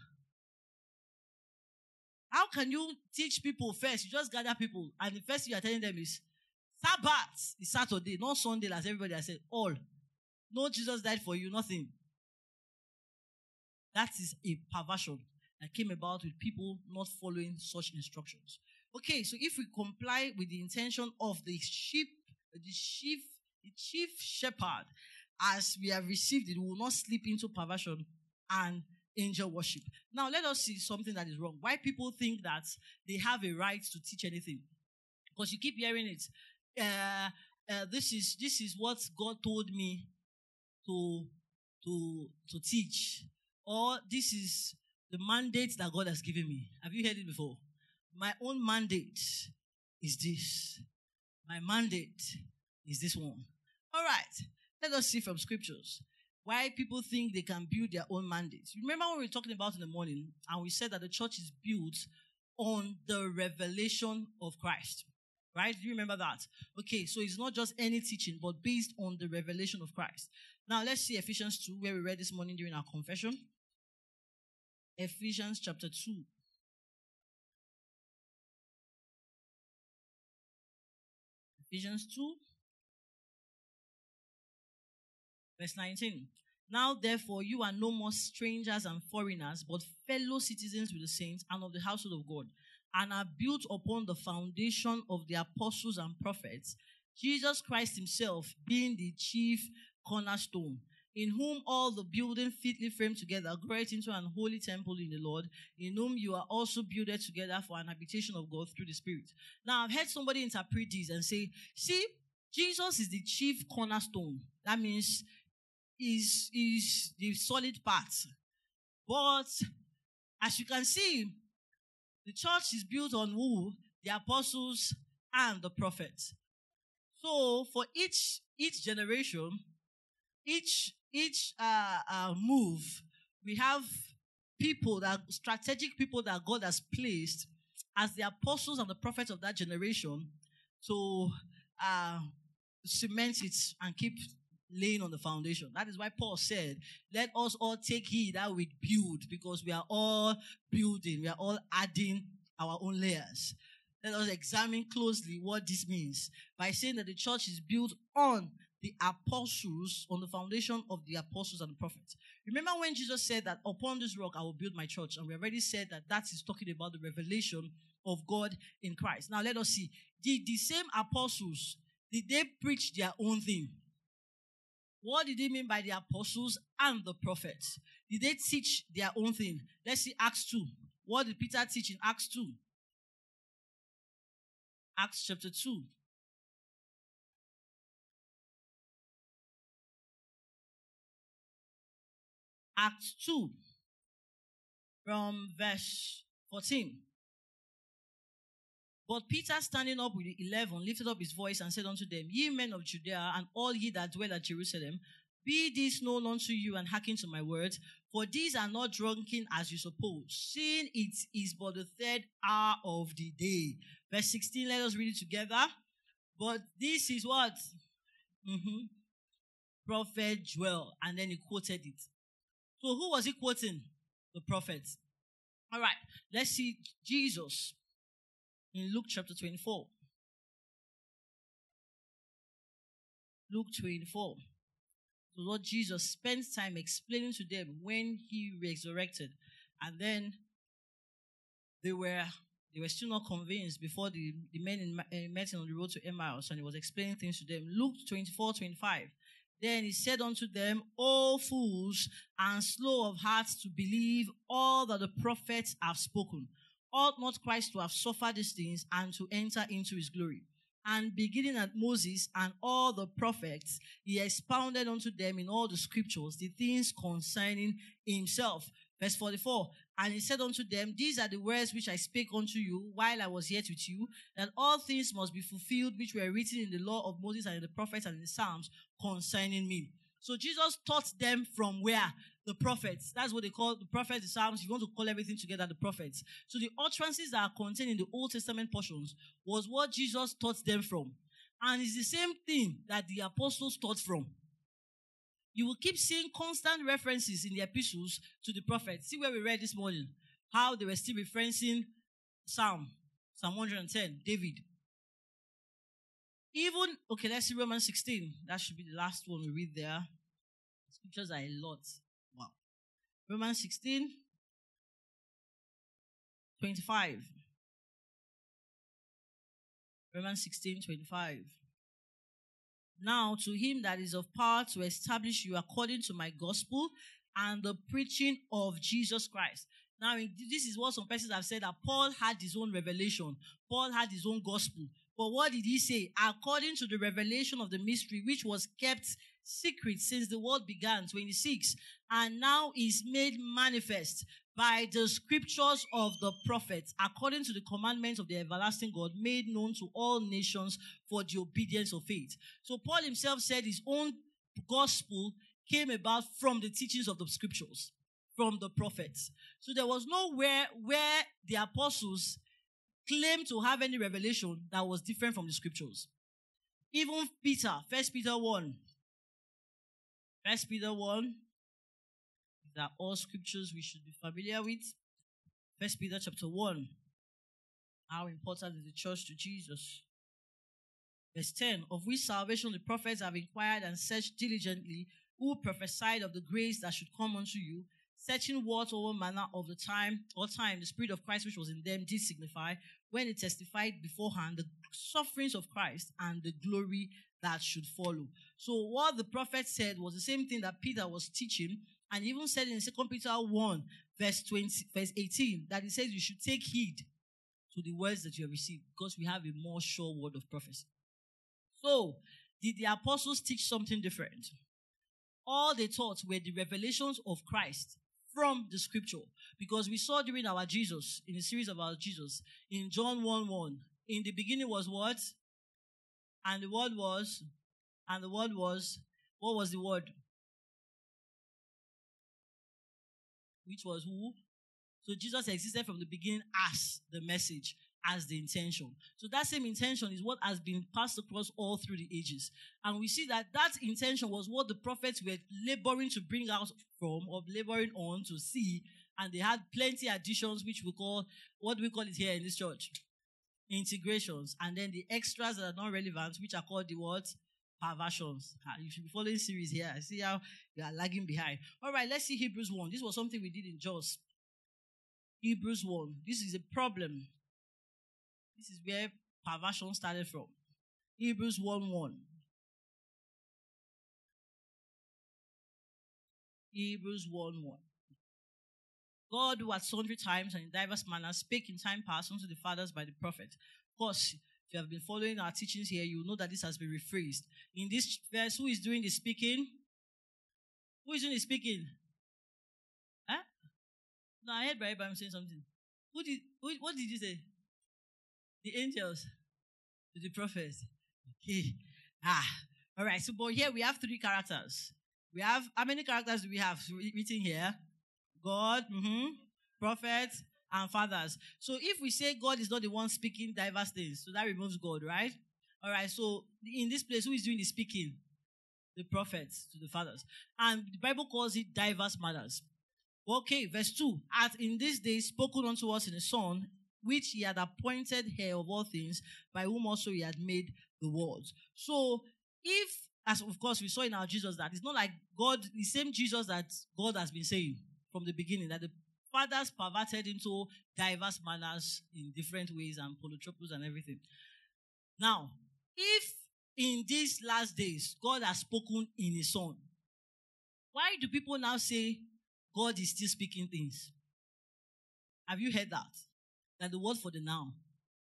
Speaker 1: How can you teach people first? You just gather people, and the first thing you are telling them is, Sabbath is Saturday, not Sunday, as everybody has said. All. No, Jesus died for you, nothing. That is a perversion that came about with people not following such instructions. Okay, so if we comply with the intention of the chief shepherd, as we have received it, we will not slip into perversion and angel worship. Now, let us see something that is wrong. Why people think that they have a right to teach anything? Because you keep hearing it. This is what God told me to teach, or this is the mandate that God has given me. Have you heard it before? My own mandate is this. My mandate is this one. All right. Let us see from scriptures why people think they can build their own mandates. Remember when we were talking about in the morning, and we said that the church is built on the revelation of Christ. Right? Do you remember that? Okay, so it's not just any teaching, but based on the revelation of Christ. Now, let's see Ephesians 2, where we read this morning during our confession. Ephesians chapter 2. Ephesians 2, verse 19. Now, therefore, you are no more strangers and foreigners, but fellow citizens with the saints and of the household of God, and are built upon the foundation of the apostles and prophets, Jesus Christ himself being the chief cornerstone, in whom all the building fitly framed together groweth into an holy temple in the Lord, in whom you are also builded together for an habitation of God through the Spirit. Now, I've heard somebody interpret this and say, see, Jesus is the chief cornerstone. That means is the solid part. But as you can see, the church is built on who? The apostles and the prophets. So for each generation, each move, we have strategic people that God has placed as the apostles and the prophets of that generation to cement it and keep laying on the foundation. That is why Paul said, let us all take heed that we build, because we are all building, we are all adding our own layers. Let us examine closely what this means by saying that the church is built on the apostles, on the foundation of the apostles and the prophets. Remember when Jesus said that upon this rock I will build my church, and we already said that is talking about the revelation of God in Christ. Now let us see. Did the same apostles, did they preach their own thing? What did he mean by the apostles and the prophets? Did they teach their own thing? Let's see Acts 2. What did Peter teach in Acts 2? Acts chapter 2. Acts 2 from verse 14. But Peter, standing up with the 11, lifted up his voice and said unto them, Ye men of Judea, and all ye that dwell at Jerusalem, be this known unto you, and hearken to my words. For these are not drunken as you suppose, seeing it is but the third hour of the day. Verse 16, let us read it together. But this is what? Prophet Joel. And then he quoted it. So who was he quoting? The prophet. All right, let's see Jesus in Luke chapter 24. Luke 24. So Lord Jesus spends time explaining to them when he resurrected. And then they were still not convinced before the men met on the road to Emmaus, and he was explaining things to them. Luke 24:25. Then he said unto them, O fools, and slow of heart to believe all that the prophets have spoken. Ought not Christ to have suffered these things and to enter into his glory? And beginning at Moses and all the prophets, he expounded unto them in all the scriptures the things concerning himself. Verse 44, and he said unto them, These are the words which I spake unto you while I was yet with you, that all things must be fulfilled which were written in the law of Moses and in the prophets and in the Psalms concerning me. So Jesus taught them from where? The prophets. That's what they call the prophets, the Psalms. If you want to call everything together, the prophets. So the utterances that are contained in the Old Testament portions was what Jesus taught them from. And it's the same thing that the apostles taught from. You will keep seeing constant references in the epistles to the prophets. See where we read this morning, how they were still referencing Psalm 110, David. Even, okay, let's see Romans 16. That should be the last one we read there. Scriptures are a lot. Wow. Romans 16, 25. Romans 16, 25. Now to him that is of power to establish you according to my gospel and the preaching of Jesus Christ. Now, this is what some persons have said, that Paul had his own revelation. Paul had his own gospel. But what did he say? According to the revelation of the mystery, which was kept secret since the world began, 26, and now is made manifest by the scriptures of the prophets, according to the commandments of the everlasting God, made known to all nations for the obedience of faith. So Paul himself said his own gospel came about from the teachings of the scriptures, from the prophets. So there was nowhere where the apostles claimed to have any revelation that was different from the scriptures. Even Peter, 1 Peter 1. 1 Peter 1. These are all scriptures we should be familiar with. 1 Peter chapter 1. How important is the church to Jesus? Verse 10. Of which salvation the prophets have inquired and searched diligently, who prophesied of the grace that should come unto you, searching what over manner of the time the Spirit of Christ which was in them did signify, when it testified beforehand the sufferings of Christ and the glory that should follow. So what the prophet said was the same thing that Peter was teaching, and even said in 2 Peter 1, verse 18, that he says you should take heed to the words that you have received, because we have a more sure word of prophecy. So, did the apostles teach something different? All they taught were the revelations of Christ from the scripture. Because we saw during our Jesus, in the series of our Jesus, in John 1:1, in the beginning was what? And the word was, what was the word? Which was who? So Jesus existed from the beginning as the message, as the intention. So that same intention is what has been passed across all through the ages. And we see that intention was what the prophets were laboring to bring out from, or laboring on to see. And they had plenty additions, which we call, what do we call it here in this church? Integrations. And then the extras that are not relevant, which are called the what? Perversions. You should be following series here. I see how you are lagging behind. All right, let's see Hebrews 1. This was something we did in JOS. Hebrews 1. This is a problem. This is where perversion started from. Hebrews 1:1. Hebrews 1:1. God, who at sundry times and in diverse manners spake in time past unto the fathers by the prophet. Of course, if you have been following our teachings here, you know that this has been rephrased. In this verse, who is doing the speaking? Who is doing the speaking? Huh? No, I heard Brother saying something. What did you say? The angels to the prophets. Okay. All right. So, but here we have three characters. We have, how many characters do we have written here? God, prophets, and fathers. So if we say God is not the one speaking diverse things, so that removes God, right? All right. So in this place, who is doing the speaking? The prophets to the fathers. And the Bible calls it diverse matters. Okay, verse 2. As in this day spoken unto us in the Son, which he had appointed heir of all things, by whom also he had made the world. So, if, as of course we saw in our Jesus, that it's not like God, the same Jesus that God has been saying from the beginning, that the fathers perverted into diverse manners in different ways and polytropos and everything. Now, if in these last days God has spoken in his Son, why do people now say God is still speaking things? Have you heard that? That the word for the now.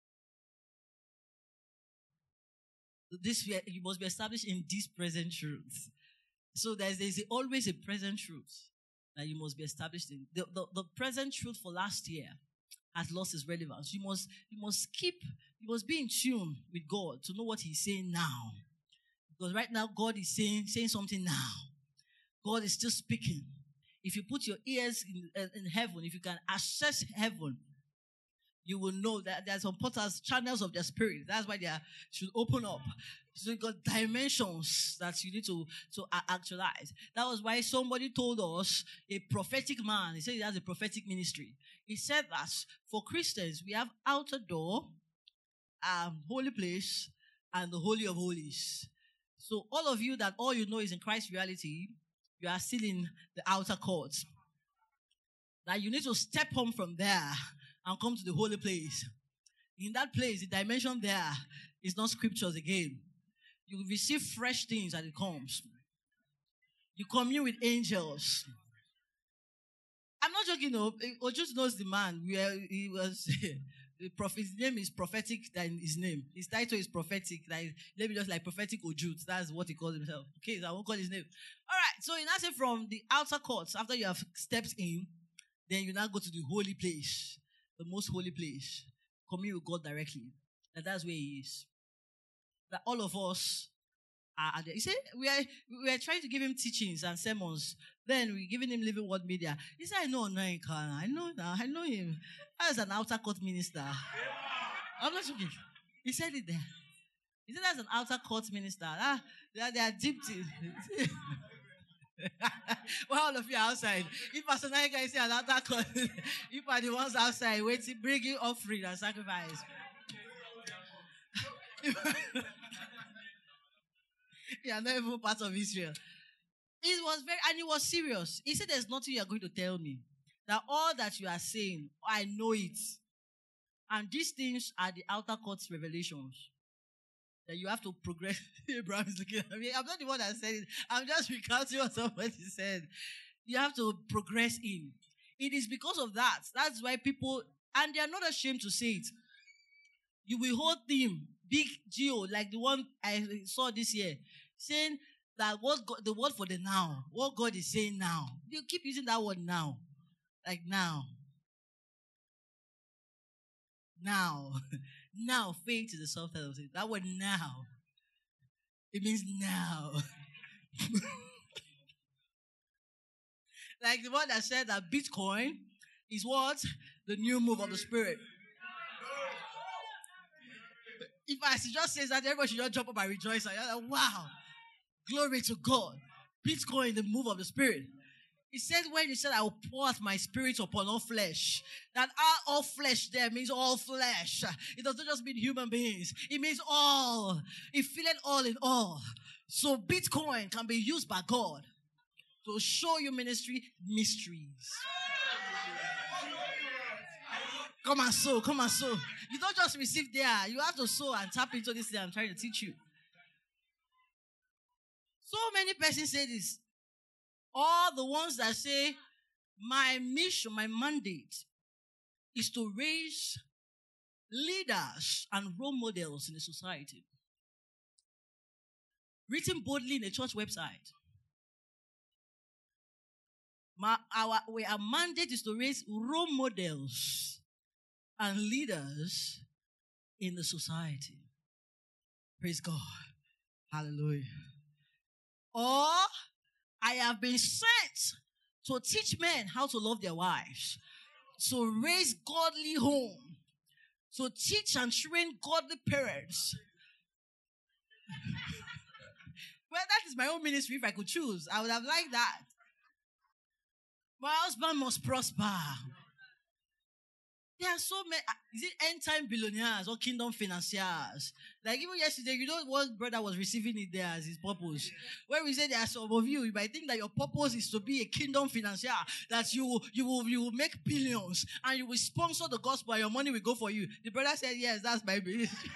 Speaker 1: This you must be established in this present truth. So there's always a present truth that you must be established in. The present truth for last year has lost its relevance. You must be in tune with God to know what He's saying now. Because right now God is saying something now. God is still speaking. If you put your ears in heaven, if you can access heaven, you will know that there's some portals, channels of the spirit. That's why they should open up. So you got dimensions that you need to actualize. That was why somebody told us, a prophetic man, he said he has a prophetic ministry. He said that for Christians, we have outer door, holy place, and the Holy of Holies. So all of you that all you know is in Christ's reality, you are still in the outer court. That you need to step home from there and come to the holy place. In that place, the dimension there is not scriptures again. You receive fresh things as it comes. You commune with angels. I'm not joking, no. Ojus knows the man where he was. The prophet, his name is prophetic than his name. His title is prophetic. Like, let me just like prophetic Ojut. That's what he calls himself. Okay, so I won't call his name. All right. So in answer from the outer courts, after you have stepped in, then you now go to the holy place, the most holy place, commune with God directly. And that's where He is. That all of us are there. You see, we are trying to give him teachings and sermons. Then we're giving him Living Word Media. He said, I know him. As an outer court minister. I'm not joking. He said it there. He said, as an outer court minister. They are deep. Well, all of you are outside. If Pastor Naika is an outer court, if are the ones outside waiting, bringing offering and sacrifice. You are not even part of Israel. It was serious. He said, there's nothing you are going to tell me. That all that you are saying, I know it. And these things are the outer court's revelations. That you have to progress. Abraham is looking at me. I'm not the one that said it. I'm just recounting what somebody said. You have to progress in. It is because of that. That's why people, and they are not ashamed to say it. You will hold them, big geo, like the one I saw this year, saying that the word for the now, what God is saying now. You keep using that word now. Like now. Now. Now, faith is the subtitle of it. That word now. It means now. Like the one that said that Bitcoin is what? The new move of the Spirit. If I just say that, everybody should just jump up and rejoice. Like, wow. Glory to God. Bitcoin, the move of the Spirit. He said when he said, I will pour out my spirit upon all flesh. That all flesh there means all flesh. It doesn't just mean human beings. It means all. It feeling all in all. So Bitcoin can be used by God to show you ministry mysteries. Come and sow. You don't just receive there. You have to sow and tap into this thing I'm trying to teach you. So many persons say this. Or the ones that say, my mission, my mandate is to raise leaders and role models in the society. Written boldly in a church website. Our mandate is to raise role models and leaders in the society. Praise God. Hallelujah. Or I have been sent to teach men how to love their wives, to raise godly home, to teach and train godly parents. Well, that is my own ministry if I could choose. I would have liked that. My husband must prosper. There are so many. Is it end time billionaires or kingdom financiers? Like even yesterday, you know what brother was receiving it there as his purpose. When we say there are some of you, you might think that your purpose is to be a kingdom financier, that you will make billions and you will sponsor the gospel and your money will go for you. The brother said, yes, that's my ministry.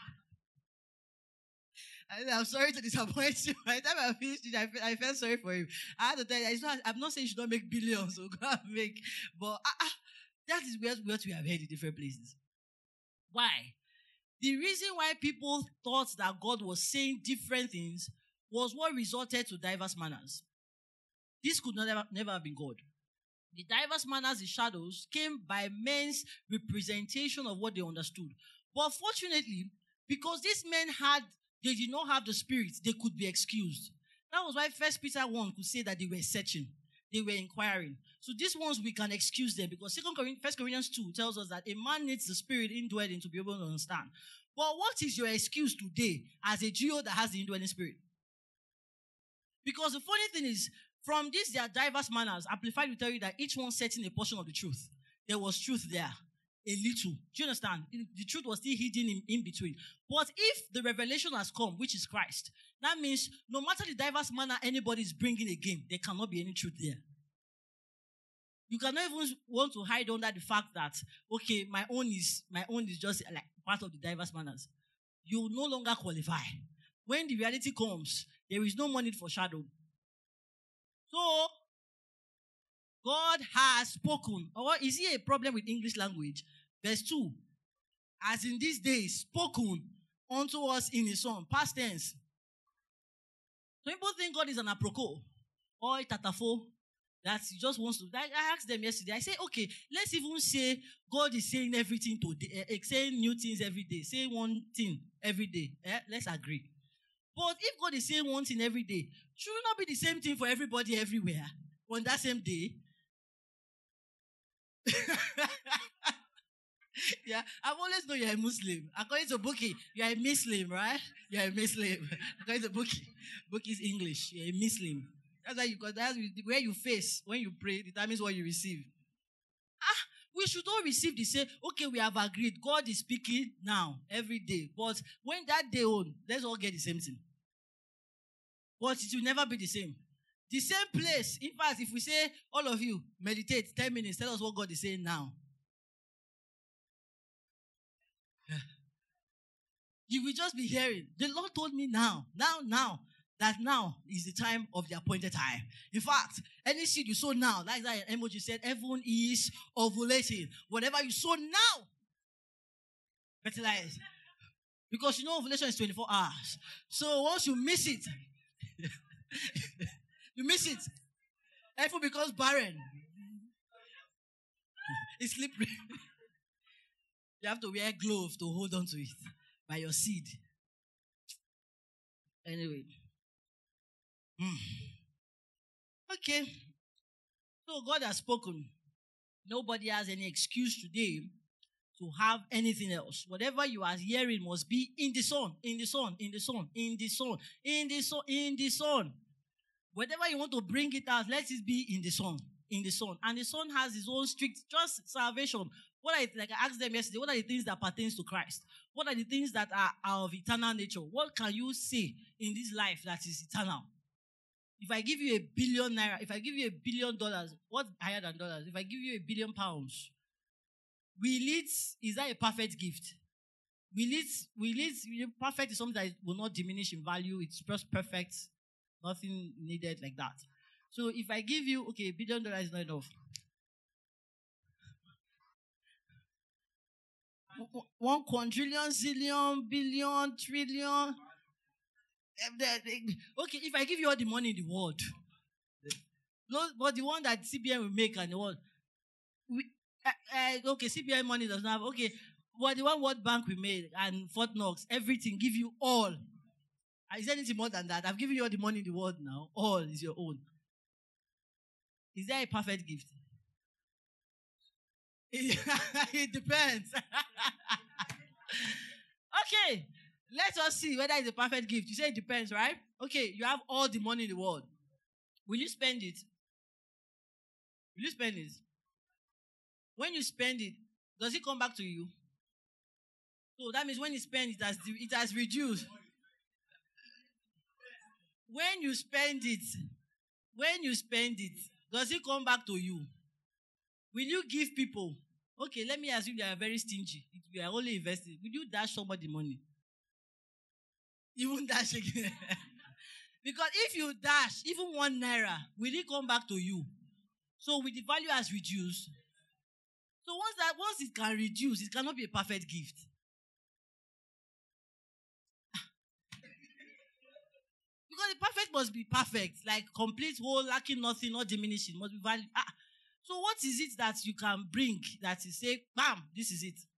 Speaker 1: I'm sorry to disappoint you. By the time I finished it, I felt sorry for him. I had to tell you, I'm not saying you should not make billions, so go and make, but that is what we have heard in different places. Why? The reason why people thought that God was saying different things was what resulted to diverse manners. This could never have been God. The diverse manners, the shadows, came by men's representation of what they understood. But fortunately, because these men they did not have the Spirit, they could be excused. That was why 1 Peter 1 could say that they were searching. They were inquiring. So these ones, we can excuse them because 1 Corinthians 2 tells us that a man needs the Spirit indwelling to be able to understand. But what is your excuse today as a Geo that has the indwelling Spirit? Because the funny thing is, from this, their diverse manners, Amplified will tell you that each one setting a portion of the truth. There was truth there. A little. Do you understand? The truth was still hidden in between. But if the revelation has come, which is Christ, that means no matter the diverse manner anybody is bringing again, there cannot be any truth there. You cannot even want to hide under the fact that, okay, my own is just like part of the diverse manners. You will no longer qualify. When the reality comes, there is no more need for shadow. So, God has spoken. Or is it a problem with English language? Verse 2. As in these days, spoken unto us in his son. Past tense. So people think God is an aproko or a tatafo that he just wants to. I asked them yesterday. I said, okay, let's even say God is saying everything today, saying new things every day, saying one thing every day. Let's agree. But if God is saying one thing every day, should it not be the same thing for everybody everywhere on that same day? Yeah, I've always known you're a Muslim. According to Buki, you're a Muslim, right? You're a Muslim. According to Buki's English, you're a Muslim. That's why that's where you face when you pray determines what you receive. We should all receive the same. Okay, we have agreed. God is speaking now, every day. But when that day on, let's all get the same thing. But it will never be the same. The same place. In fact, if we say, all of you, meditate 10 minutes, tell us what God is saying now. You will just be hearing, the Lord told me now, that now is the time of the appointed time. In fact, any seed you sow now, like that emoji said, heaven is ovulating. Whatever you sow now, fertilize. Because you know ovulation is 24 hours. So once you miss it, you miss it. Everything becomes barren. It's slippery. You have to wear gloves to hold on to it by your seed. Anyway. Okay. So God has spoken. Nobody has any excuse today to have anything else. Whatever you are hearing must be in the sun, in the sun, in the sun, in the sun, in the sun, in the sun. Whatever you want to bring it out, let it be in the sun, in the sun. And the sun has its own strict, just salvation. Like I asked them yesterday, what are the things that pertains to Christ? What are the things that are of eternal nature? What can you say in this life that is eternal? If I give you $1 billion, if I give you $1 billion, what's higher than dollars? If I give you £1 billion, is that a perfect gift? Perfect is something that will not diminish in value. It's just perfect. Nothing needed like that. So if I give you, okay, $1 billion is not enough. 1 quadrillion, zillion, billion, trillion. Okay, if I give you all the money in the world, but the one that CBN will make and the one, okay, CBN money does not have, okay, but the one World Bank we made and Fort Knox, everything, give you all. Is there anything more than that? I've given you all the money in the world now. All is your own. Is there a perfect gift? It depends. Okay, let us see whether it's a perfect gift. You say it depends, right? Okay, you have all the money in the world. Will you spend it? Will you spend it? When you spend it, does it come back to you? So that means when you spend it has reduced. When you spend it, does it come back to you? Will you give people? Okay, let me assume they are very stingy. You are only investing. Will you dash somebody money? You won't dash again. Because if you dash even 1 naira, will it come back to you? So with the value has reduced. So once it can reduce, it cannot be a perfect gift. Because the perfect must be perfect, like complete, whole, lacking nothing, not diminishing, must be value. So what is it that you can bring that you say, bam, this is it?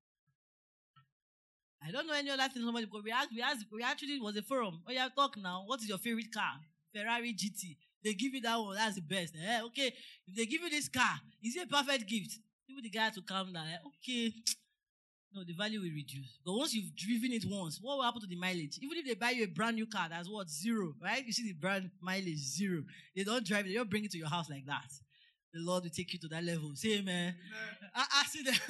Speaker 1: I don't know any other thing somebody, because we actually, it was a forum. Oh, yeah, talk now. What is your favorite car? Ferrari GT. They give you that one, that's the best. Okay, if they give you this car, is it a perfect gift? Even the guy to calm down. Okay, no, the value will reduce. But once you've driven it once, what will happen to the mileage? Even if they buy you a brand new car, that's what? 0, right? You see the brand mileage, 0. They don't drive it, they don't bring it to your house like that. The Lord will take you to that level. Say amen. I see that.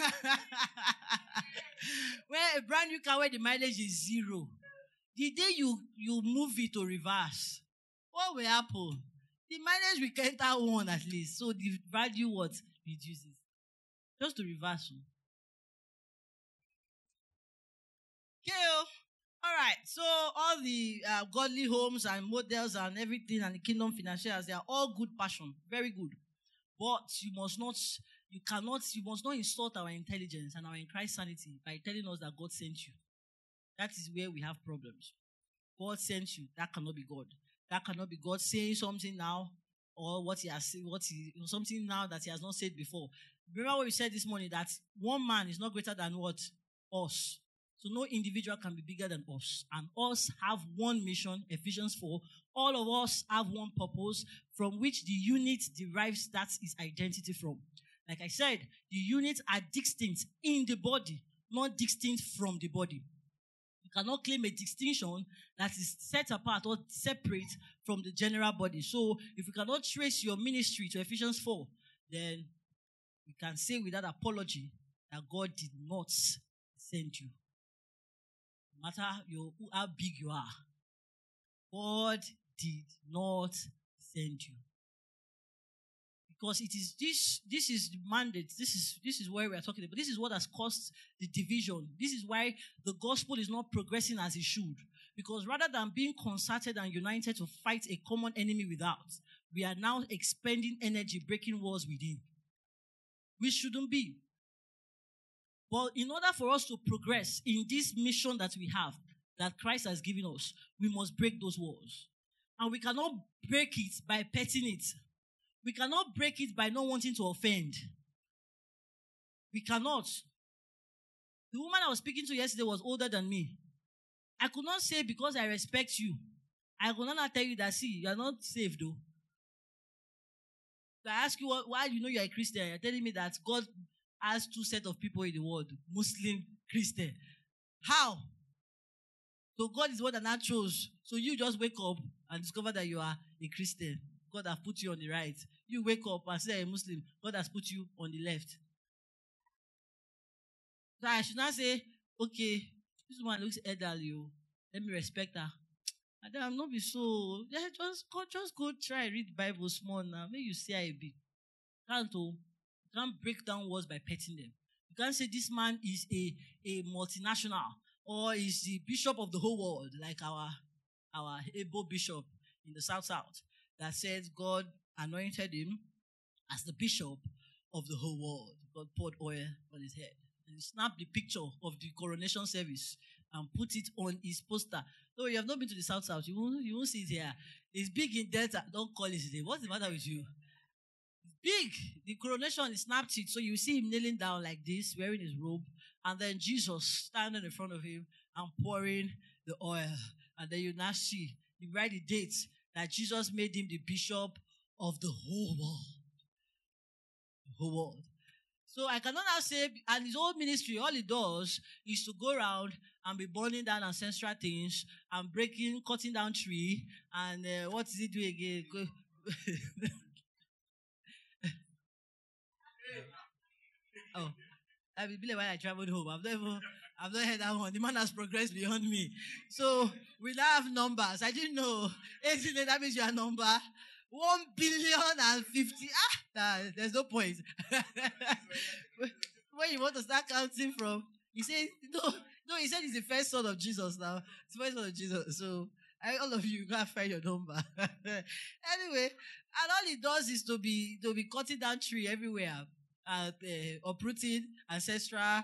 Speaker 1: Where a brand new car where the mileage is 0, the day you move it to reverse, what will happen? The mileage will enter 1 at least. So the value what? Reduces. Just to reverse. Okay. All right. So all the godly homes and models and everything and the kingdom financiers, they are all good passion. Very good. But you must not insult our intelligence and our in Christ sanity by telling us that God sent you. That is where we have problems. God sent you. That cannot be God. That cannot be God saying something now, or what he has said, something now that he has not said before. Remember what we said this morning, that one man is not greater than what? Us. So no individual can be bigger than us. And us have one mission, Ephesians 4. All of us have one purpose from which the unit derives that its identity from. Like I said, the units are distinct in the body, not distinct from the body. You cannot claim a distinction that is set apart or separate from the general body. So if you cannot trace your ministry to Ephesians 4, then you can say without apology that God did not send you. No matter how big you are, God did not send you. Because it is this is the mandate. This is where we are talking about. This is what has caused the division. This is why the gospel is not progressing as it should. Because rather than being concerted and united to fight a common enemy without, we are now expending energy breaking walls within. We shouldn't be. But in order for us to progress in this mission that we have, that Christ has given us, we must break those walls. And we cannot break it by petting it. We cannot break it by not wanting to offend. We cannot. The woman I was speaking to yesterday was older than me. I could not say because I respect you. I could not tell you that, see, you are not saved though. So I ask you why you know you are a Christian. You're telling me that God has 2 sets of people in the world, Muslim, Christian. How? So God is what that now chose. So you just wake up and discover that you are a Christian. God has put you on the right. You wake up and say a Muslim. God has put you on the left. So I should not say, okay, this woman looks elderly. Let me respect her. And then I'm not be so. Yeah, just go try read the Bible small now. Maybe you see her a bit. You can't break down words by petting them. You can't say this man is a multinational or is the bishop of the whole world, like our Ebo bishop in the South that says God anointed him as the bishop of the whole world. God poured oil on his head. And he snapped the picture of the coronation service and put it on his poster. No, you have not been to the South, you won't see it here. It's big in Delta. Don't call it today. What's the matter with you? It's big. The coronation, he snapped it. So you see him kneeling down like this, wearing his robe. And then Jesus standing in front of him and pouring the oil. And then you now see, you write the date that Jesus made him the bishop of the whole world. The whole world. So I cannot now say, and his whole ministry, all he does is to go around and be burning down ancestral things and cutting down tree, and what is he doing again? Oh, I will be like when I traveled home. I've not heard that one. The man has progressed beyond me. So we now have numbers. I didn't know. 18, that means your number. 1,050,000,000. There's no point. When you want to start counting from, he said, no, he said he's the first son of Jesus now. It's the first son of Jesus. So all of you gotta find your number. Anyway, and all he does is to be cutting down tree everywhere, uprooting ancestral.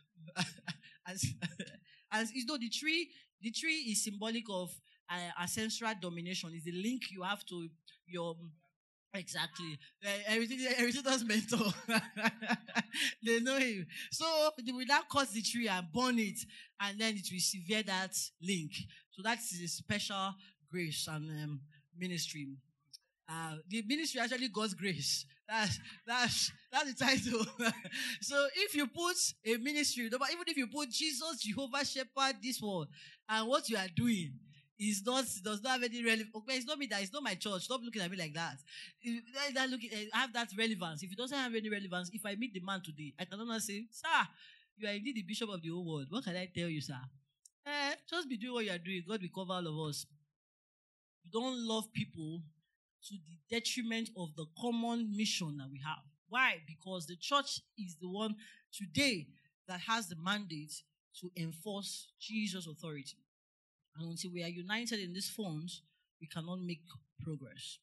Speaker 1: As you know, the tree is symbolic of ancestral domination. It's the link you have to your exactly everything does mentor. They know him. So they will now cut the tree and burn it, and then it will sever that link. So that's a special grace and ministry. The ministry actually God's grace. That's the title. So if you put a ministry, even if you put Jesus, Jehovah Shepherd, this one, and what you are doing does not have any relevance. Okay, it's not me that it's not my church. Stop looking at me like that. Have that relevance. If it doesn't have any relevance, if I meet the man today, I cannot say, sir, you are indeed the bishop of the whole world. What can I tell you, sir? Just be doing what you are doing. God will cover all of us. We don't love people to the detriment of the common mission that we have. Why? Because the church is the one today that has the mandate to enforce Jesus' authority. And until we are united in these forms, we cannot make progress.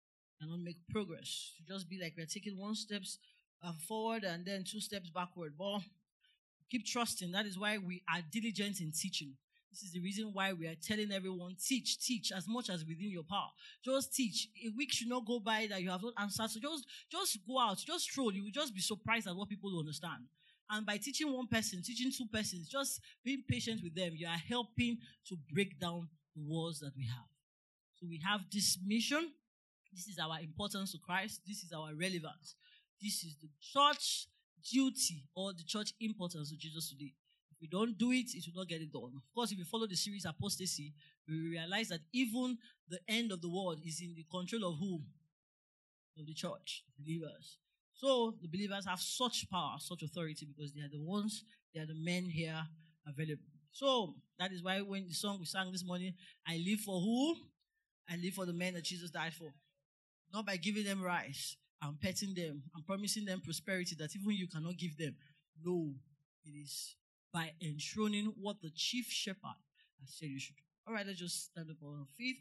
Speaker 1: Just be like we're taking 1 step forward and then 2 steps backward. But keep trusting. That is why we are diligent in teaching. This is the reason why we are telling everyone, teach as much as within your power. Just teach. A week should not go by that you have not answered. So just go out, just stroll. You will just be surprised at what people will understand. And by teaching 1 person, teaching 2 persons, just being patient with them, you are helping to break down the walls that we have. So we have this mission. This is our importance to Christ. This is our relevance. This is the church duty or the church importance to Jesus today. If we don't do it, it will not get it done. Of course, if we follow the series Apostasy, we will realize that even the end of the world is in the control of whom? Of the church, believers. So the believers have such power, such authority, because they are the men here available. So that is why when the song we sang this morning, I live for who? I live for the men that Jesus died for. Not by giving them rice and petting them and promising them prosperity that even you cannot give them. No, it is by enthroning what the chief shepherd has said you should do. All right, let's just stand up on our feet.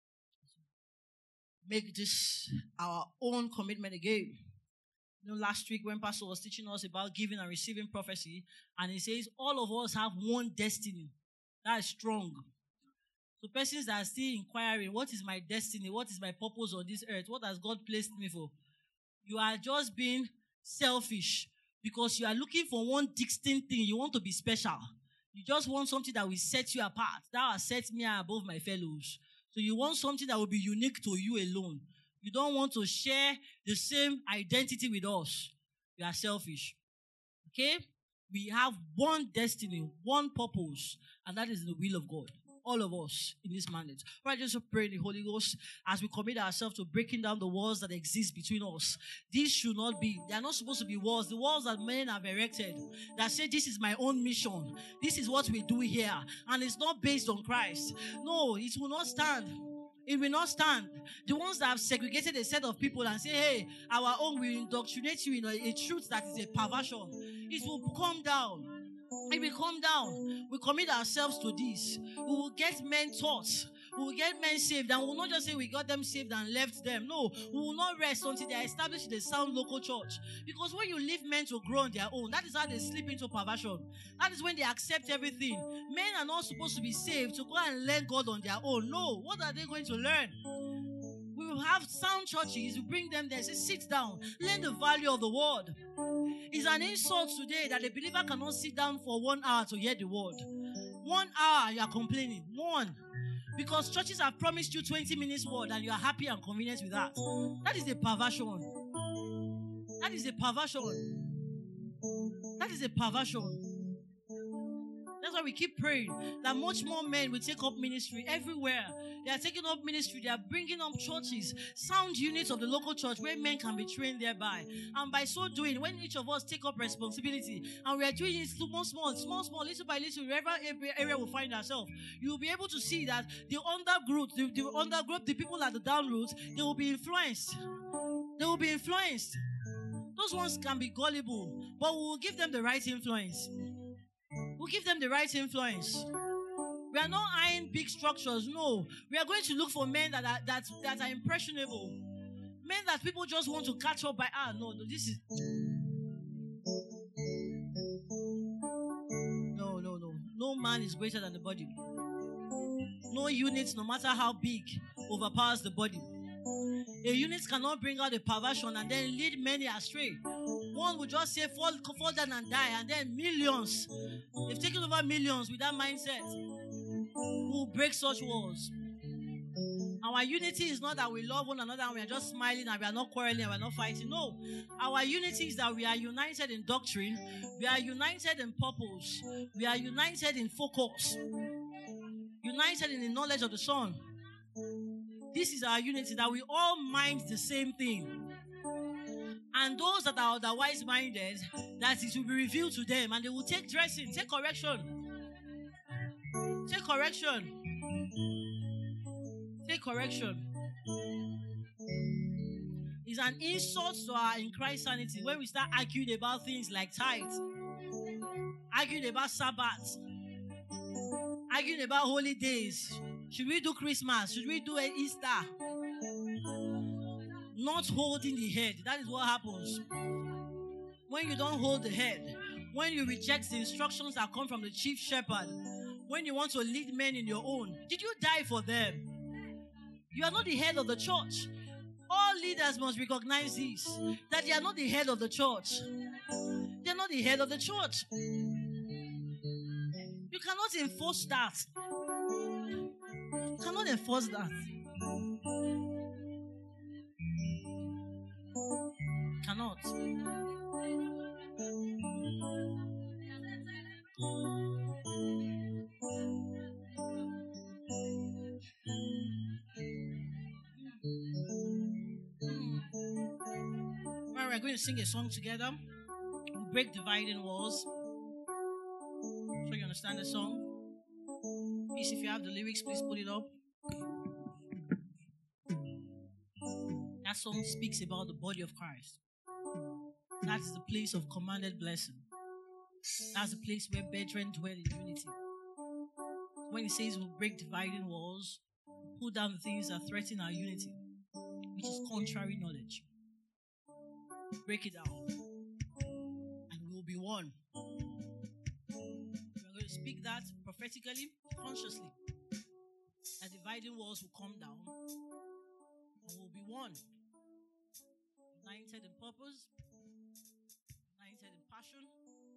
Speaker 1: Make this our own commitment again. Last week when Pastor was teaching us about giving and receiving prophecy, and he says all of us have one destiny. That is strong. So persons that are still inquiring, what is my destiny? What is my purpose on this earth? What has God placed me for? You are just being selfish because you are looking for one distinct thing. You want to be special. You just want something that will set you apart. That will set me above my fellows. So you want something that will be unique to you alone. You don't want to share the same identity with us. You are selfish. Okay? We have one destiny, one purpose, and that is the will of God. All of us in this mandate. Right, just pray in the Holy Ghost as we commit ourselves to breaking down the walls that exist between us. These should not be, they are not supposed to be walls. The walls that men have erected that say this is my own mission. This is what we do here. And it's not based on Christ. No, it will not stand. It will not stand. The ones that have segregated a set of people and say, hey, our own will indoctrinate you in a truth that is a perversion. It will come down. It will come down. We commit ourselves to this. We will get men taught We will get men saved, and we will not just say we got them saved and left them. No, we will not rest until they are established in a sound local church. Because when you leave men to grow on their own, that is how they slip into perversion. That is when they accept everything. Men are not supposed to be saved to go and learn God on their own. No, what are they going to learn? We will have sound churches. We bring them there. Say, sit down. Learn the value of the word. It's an insult today that a believer cannot sit down for 1 hour to hear the word. 1 hour, you are complaining. One. Because churches have promised you 20 minutes word and you are happy and convenient with that. That is a perversion. That is a perversion. That is a perversion. That's why we keep praying that much more men will take up ministry everywhere. They are taking up ministry. They are bringing up churches, sound units of the local church where men can be trained thereby. And by so doing, when each of us take up responsibility and we are doing it small, little by little, wherever area we find ourselves, you will be able to see that the undergroup, the people at the down route, they will be influenced. They will be influenced. Those ones can be gullible, but we will give them the right influence. We'll give them the right influence. We are not eyeing big structures. No. We are going to look for men that are impressionable. Men that people just want to catch up by. No, this is... No. No man is greater than the body. No unit, no matter how big, overpowers the body. A unit cannot bring out a perversion and then lead many astray. One will just say, fall down and die, and then millions. They've taken over millions with that mindset. Who will break such walls. Our unity is not that we love one another and we are just smiling and we are not quarreling and we are not fighting. No. Our unity is that we are united in doctrine. We are united in purpose. We are united in focus. United in the knowledge of the Son. This is our unity, that we all mind the same thing. And those that are otherwise minded, that it will be revealed to them and they will take dressing, take correction. Take correction. Take correction. It's an insult to our in Christ sanity when we start arguing about things like tithe, arguing about Sabbath, arguing about holy days. Should we do Christmas? Should we do Easter? Not holding the head. That is what happens. When you don't hold the head, when you reject the instructions that come from the chief shepherd, when you want to lead men in your own, did you die for them? You are not the head of the church. All leaders must recognize this, that they are not the head of the church. They are not the head of the church. You cannot enforce that. You cannot enforce that. Cannot. Well, we're going to sing a song together. We'll break dividing walls. So you understand the song? Please, if you have the lyrics, please put it up. That song speaks about the body of Christ. That's the place of commanded blessing. That's the place where brethren dwell in unity. When it says we'll break dividing walls, pull down the things that threaten our unity, which is contrary knowledge. Break it down. And we will be one. We are going to speak that prophetically, consciously. That dividing walls will come down. And we'll be one. United in purpose. United in passion.